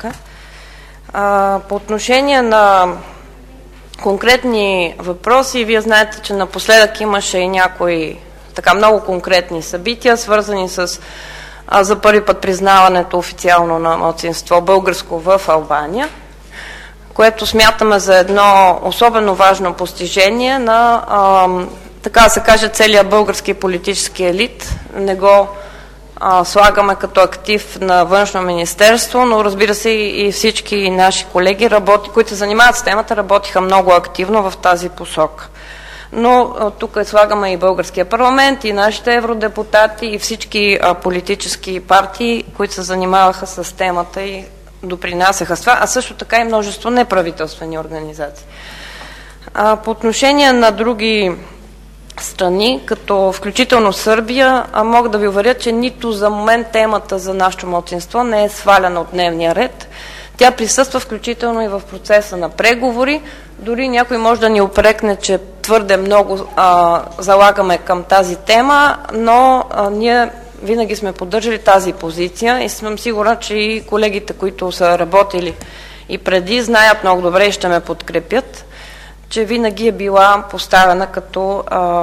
P: По отношение на конкретни въпроси, вие знаете, че напоследък имаше и някои така много конкретни събития, свързани с за първи път признаването официално на малцинство българско в Албания, което смятаме за едно особено важно постижение на, така да се каже, целият български политически елит. Не го слагаме като актив на Външно министерство, но разбира се и всички наши колеги, които се занимават с темата, работиха много активно в тази посока. Но тук слагаме и българския парламент, и нашите евродепутати, и всички политически партии, които се занимаваха с темата и допринасяха с това, а също така и множество неправителствени организации. По отношение на други страни, като включително Сърбия, мога да ви уверя, че нито за момент темата за нашето малцинство не е сваляна от дневния ред. Тя присъства включително и в процеса на преговори. Дори някой може да ни упрекне, че твърде много залагаме към тази тема, но ние винаги сме поддържали тази позиция и съм сигурна, че и колегите, които са работили и преди, знаят много добре и ще ме подкрепят, че винаги е била поставена като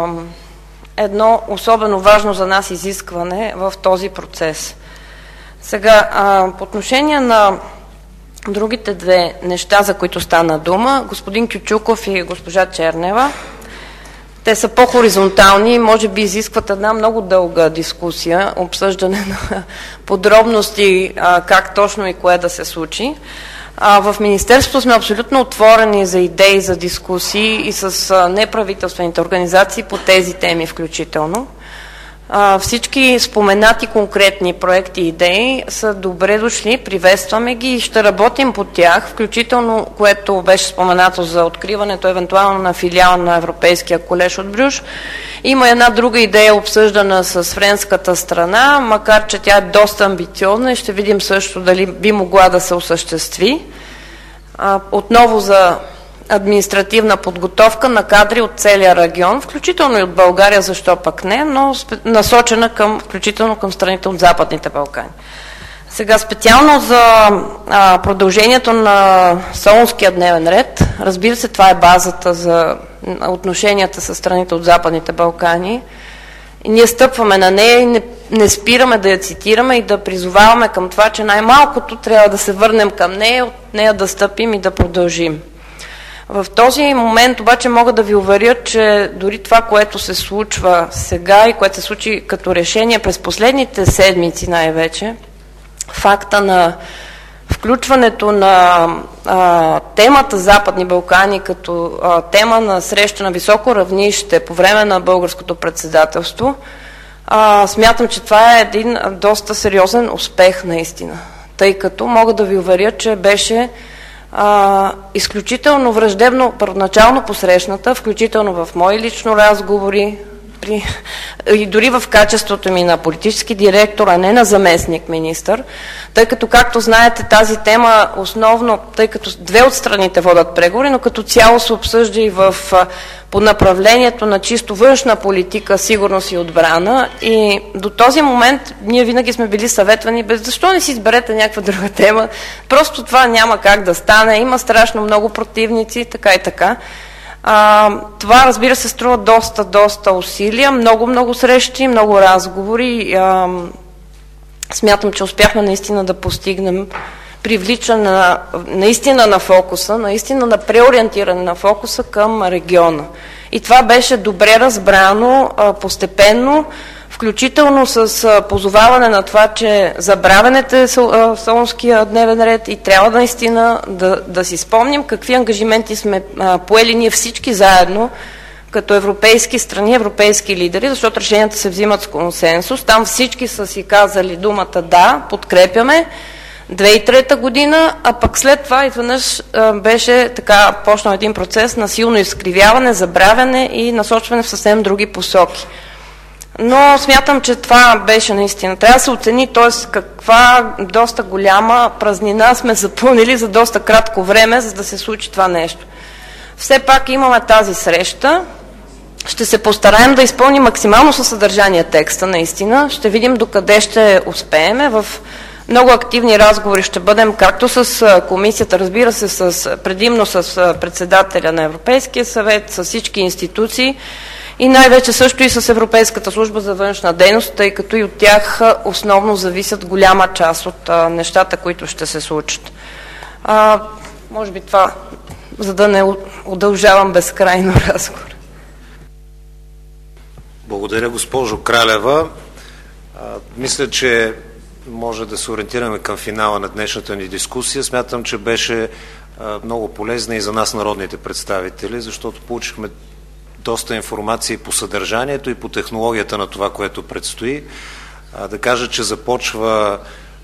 P: едно особено важно за нас изискване в този процес. Сега, по отношение на другите две неща, за които стана дума, господин Кючуков и госпожа Чернева, те са по-хоризонтални и може би изискват една много дълга дискусия, обсъждане на подробности, как точно и кое да се случи. В Министерството сме абсолютно отворени за идеи, за дискусии и с неправителствените организации по тези теми включително. Всички споменати конкретни проекти и идеи са добре дошли, приветстваме ги и ще работим по тях, включително, което беше споменато за откриването евентуално на филиал на Европейския колеж от Брюж. Има една друга идея, обсъждана с френската страна, макар че тя е доста амбициозна и ще видим също дали би могла да се осъществи. Отново за административна подготовка на кадри от целия регион, включително и от България, защо пък не, но насочена включително към страните от Западните Балкани. Сега специално за продължението на Солунския дневен ред, разбира се, това е базата за отношенията с страните от Западните Балкани. И ние стъпваме на нея и не спираме да я цитираме и да призоваваме към това, че най-малкото трябва да се върнем към нея, от нея да стъпим и да продължим. В този момент обаче мога да ви уверя, че дори това, което се случва сега и което се случи като решение през последните седмици най-вече, факта на включването на темата Западни Балкани като тема на среща на високо равнище по време на българското председателство, смятам, че това е един доста сериозен успех наистина, тъй като мога да ви уверя, че беше изключително враждебно първоначално посрещната, включително в мои лично разговори и дори в качеството ми на политически директор, а не на заместник министър, тъй като, както знаете, тази тема основно, тъй като две от страните водят преговори, но като цяло се обсъжда и по направлението на чисто външна политика, сигурност и отбрана, и до този момент ние винаги сме били съветвани, защо не си изберете някаква друга тема, просто това няма как да стане, има страшно много противници, така и така. Това, разбира се, струва доста усилия, много срещи, много разговори. Смятам, че успяхме наистина да постигнем привличане наистина на фокуса, наистина на преориентиране на фокуса към региона. И това беше добре разбрано постепенно, включително с позоваване на това, че забравянето е Солунския дневен ред и трябва наистина да си спомним какви ангажименти сме поели ние всички заедно, като европейски страни, европейски лидери, защото решенията се взимат с консенсус. Там всички са си казали думата да, подкрепяме 2003 година, а пък след това изведнъж беше така почнал един процес на силно изкривяване, забравяне и насочване в съвсем други посоки. Но смятам, че това беше наистина. Трябва да се оцени, т.е. каква доста голяма празнина сме запълнили за доста кратко време, за да се случи това нещо. Все пак имаме тази среща. Ще се постараем да изпълним максимално със съдържание текста, наистина. Ще видим докъде ще успееме. В много активни разговори ще бъдем, както с комисията, разбира се, предимно с председателя на Европейския съвет, с всички институции и най-вече също и с Европейската служба за външна дейност, тъй като и от тях основно зависят голяма част от нещата, които ще се случат. Може би това, за да не удължавам безкрайно разговор.
C: Благодаря, госпожо Кралева. Мисля, че може да се ориентираме към финала на днешната ни дискусия. Смятам, че беше много полезна и за нас, народните представители, защото получихме доста информация и по съдържанието, и по технологията на това, което предстои. Да кажа, че започва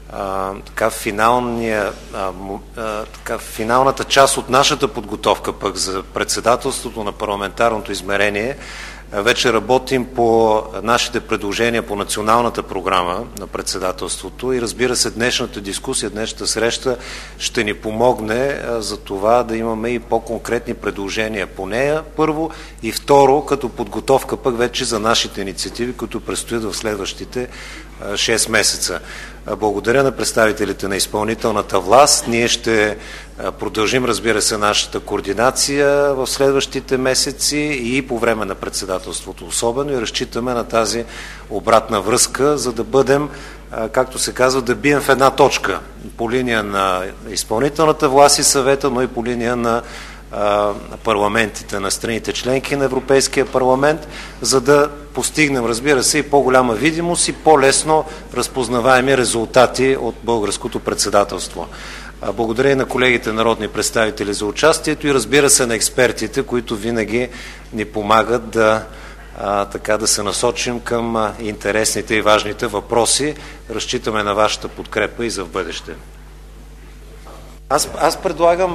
C: финалната част от нашата подготовка пък за председателството на парламентарното измерение. Вече работим по нашите предложения по националната програма на председателството и разбира се, днешната дискусия, днешната среща ще ни помогне за това да имаме и по-конкретни предложения по нея, първо, и второ, като подготовка пък вече за нашите инициативи, които предстоят в следващите 6 месеца. Благодаря на представителите на изпълнителната власт. Ние ще продължим, разбира се, нашата координация в следващите месеци и по време на председателството особено и разчитаме на тази обратна връзка, за да бъдем, както се казва, да бием в една точка по линия на изпълнителната власт и съвета, но и по линия на парламентите на страните членки на Европейския парламент, за да постигнем, разбира се, и по-голяма видимост и по-лесно разпознаваеми резултати от българското председателство. Благодаря и на колегите народни представители за участието и разбира се на експертите, които винаги ни помагат да се насочим към интересните и важните въпроси. Разчитаме на вашата подкрепа и за в бъдеще. Аз предлагам...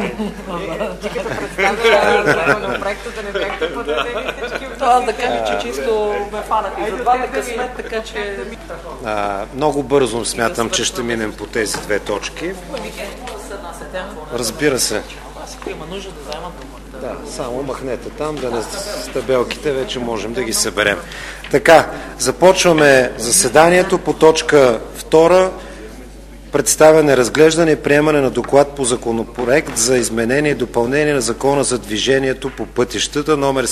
L: Това да кажа, че чисто ме фанаха и за двата късмет, така че...
C: Много бързо смятам, че ще минем по тези две точки. Разбира се. Да, само махнете там, да не с табелките, вече можем да ги съберем. Така, започваме заседанието по точка 2. Представяне, разглеждане и приемане на доклад по законопроект за изменение и допълнение на Закона за движението по пътищата, номер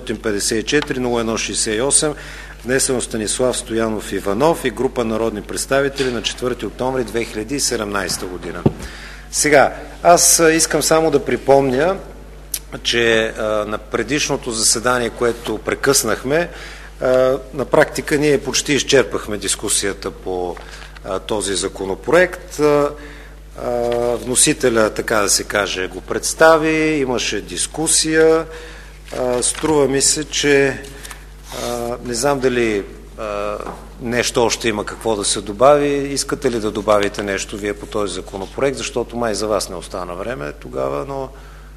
C: 754-01-68, внесен от Станислав Стоянов Иванов и група народни представители на 4 октомври 2017 година. Сега, аз искам само да припомня, че на предишното заседание, което прекъснахме, на практика ние почти изчерпахме дискусията по този законопроект. Вносителя, така да се каже, го представи, имаше дискусия. Струва ми се, че не знам дали нещо още има какво да се добави. Искате ли да добавите нещо вие по този законопроект, защото май за вас не остана време тогава, но...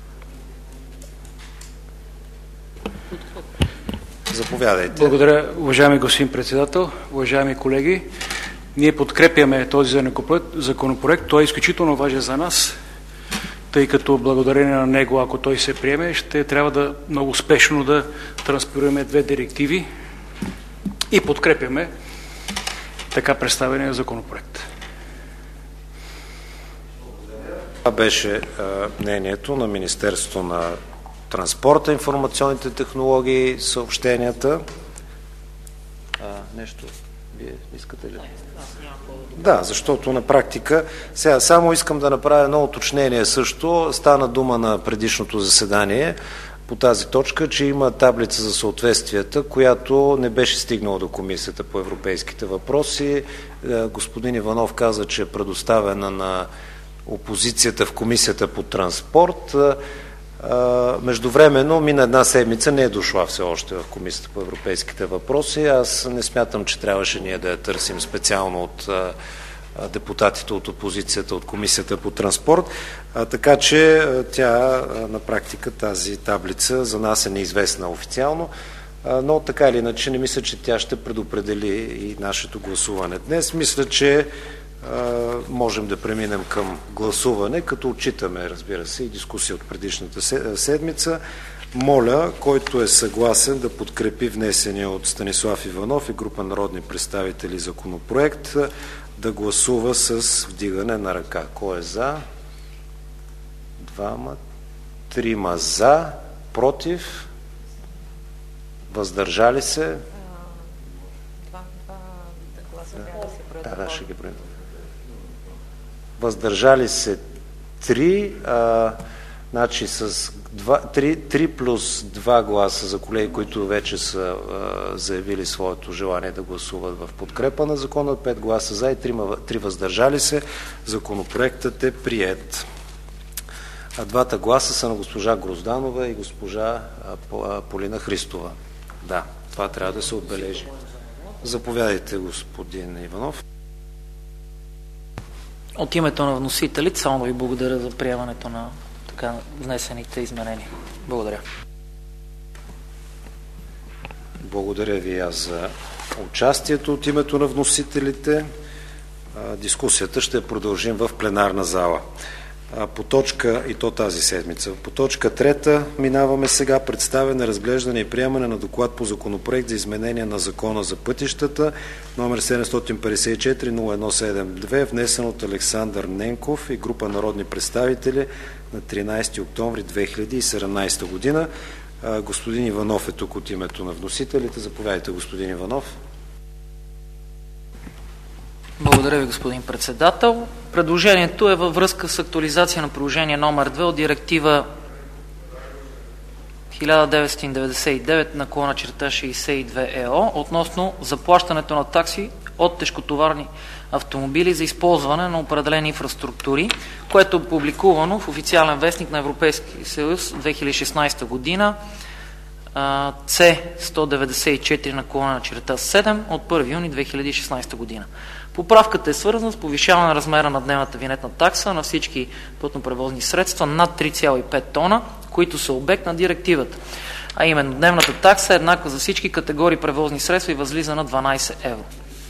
C: Заповядайте.
F: Благодаря, уважаеми господин председател, уважаеми колеги. Ние подкрепяме този законопроект. Той е изключително важен за нас, тъй като благодарение на него, ако той се приеме, ще трябва да много успешно да транспонираме 2 директиви и подкрепяме така представения законопроект.
C: Това беше мнението на Министерството на транспорта, информационните технологии, съобщенията. Нещо вие искате ли? Да, защото на практика... Сега само искам да направя едно уточнение също. Стана дума на предишното заседание. по тази точка, че има таблица за съответствията, която не беше стигнала до Комисията по европейските въпроси. Господин Иванов каза, че е предоставена на опозицията в Комисията по транспорт. Междувременно мина една седмица, не е дошла все още в Комисията по европейските въпроси. Аз не смятам, че трябваше ние да я търсим специално от депутатите от опозицията от Комисията по транспорт, така че тя на практика тази таблица за нас е неизвестна официално, но така или иначе не мисля, че тя ще предопредели и нашето гласуване днес. Мисля, че можем да преминем към гласуване, като отчитаме, разбира се, и дискусия от предишната седмица. Моля, който е съгласен да подкрепи внесения от Станислав Иванов и група народни представители законопроект, да гласува с вдигане на ръка. Кой е за? 2, 3 за, против, въздържали се? Да, ще ги броим. Въздържали се 3, значи с 3 плюс 2 гласа за колеги, които вече са заявили своето желание да гласуват в подкрепа на закона, 5 гласа за и 3 въздържали се. Законопроектът е приет. Двата гласа са на госпожа Грозданова и госпожа Полина Христова. Да, това трябва да се отбележи. Заповядайте, господин Иванов.
Q: От името на вносителите само да ви благодаря за приемането на така внесените изменения. Благодаря.
C: Благодаря ви аз за участието от името на вносителите. Дискусията ще продължим в пленарна зала. По точка, и то тази седмица. По точка 3 минаваме сега: представяне, разглеждане и приемане на доклад по законопроект за изменение на Закона за пътищата, номер 754-0172, внесен от Александър Ненков и група народни представители на 13 октомври 2017 година. Господин Иванов е тук от името на вносителите. Заповядайте, господин Иванов.
Q: Благодаря ви, господин председател. Предложението е във връзка с актуализация на приложение номер 2 от директива 1999/62/ЕО относно заплащането на такси от тежкотоварни автомобили за използване на определени инфраструктури, което е публикувано в официален вестник на Европейския съюз 2016 година C-194/7 от 1 юни 2016 година. Поправката е свързана с повишаване на размера на дневната винетна такса на всички пътнопревозни средства над 3,5 тона, които са обект на директивата. А именно, дневната такса е еднаква за всички категории превозни средства и възлиза на 12 евро.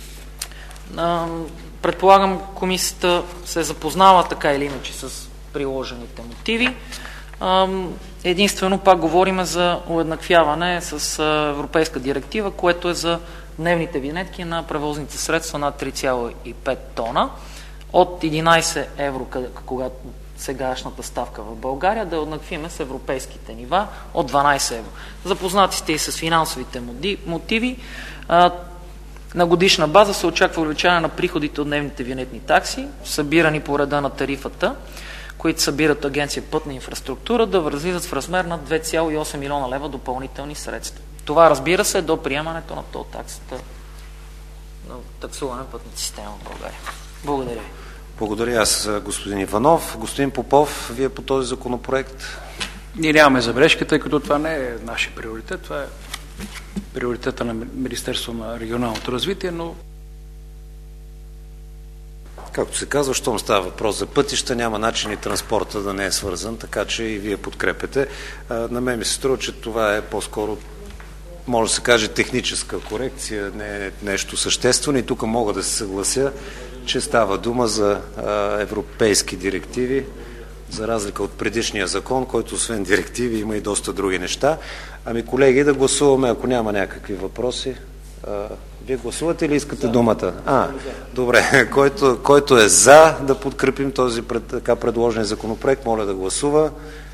Q: Предполагам, комисията се запознава така или иначе с приложените мотиви. Единствено пак говорим за уеднаквяване с европейска директива, което е за дневните винетки на превозните средства над 3,5 тона от 11 евро, когато сегашната ставка в България, да уеднаквиме с европейските нива от 12 евро. Запознати сте и с финансовите мотиви. На годишна база се очаква увеличаване на приходите от дневните винетни такси, събирани по реда на тарифата, които събират Агенция Пътна инфраструктура, да възлизат в размер на 2,8 милиона лева допълнителни средства. Това, разбира се, до приемането на тол таксата на таксуване на пътната система в България. Благодаря ви.
C: Благодаря аз, господин Иванов. Господин Попов, вие по този законопроект?
F: Ние нямаме забележка, тъй като това не е нашия приоритет, това е приоритета на Министерството на регионалното развитие, но
C: както се казва, щом става въпрос за пътища, няма начин и транспорта да не е свързан, така че и вие подкрепяте. На мен ми се струва, че това е по-скоро, може да се каже, техническа корекция, не е нещо съществено, и тук мога да се съглася, че става дума за европейски директиви, за разлика от предишния закон, който освен директиви има и доста други неща. Ами, колеги, да гласуваме, ако няма някакви въпроси. Вие гласувате или искате думата? Добре. Който е за да подкрепим този така предложен законопроект, моля да гласува.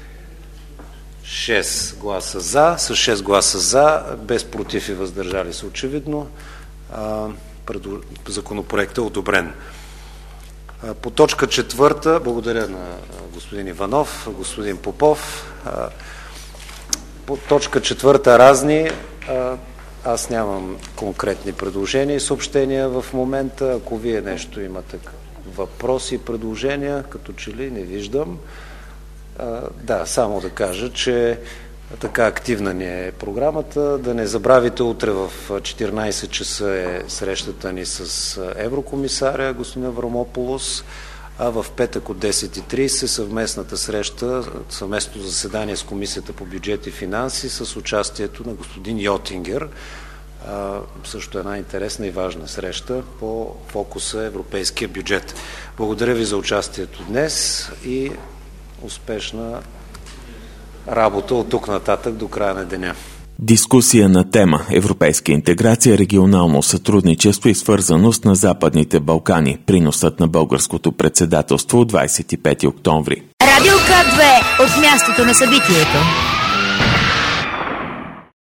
C: 6 гласа за, с 6 гласа за, без против и въздържали се очевидно. Законопроектът е одобрен. По точка 4, благодаря на господин Иванов, господин Попов. По точка 4 разни, аз нямам конкретни предложения и съобщения в момента. Ако вие нещо имате въпроси и предложения, като че ли не виждам. Да, само да кажа, че така активна ни е програмата. Да не забравите, утре в 14 часа е срещата ни с еврокомисаря господин Аврамополос, а в петък от 10:30 съвместната среща, съвместно заседание с Комисията по бюджет и финанси с участието на господин Йотингер. Също една интересна и важна среща по фокуса европейския бюджет. Благодаря ви за участието днес и успешна работа от тук нататък до края на деня.
B: Дискусия на тема Европейска интеграция, регионално сътрудничество и свързаност на Западните Балкани. Приносът на българското председателство от 25 октомври.
A: Радио К2 от мястото на събитието.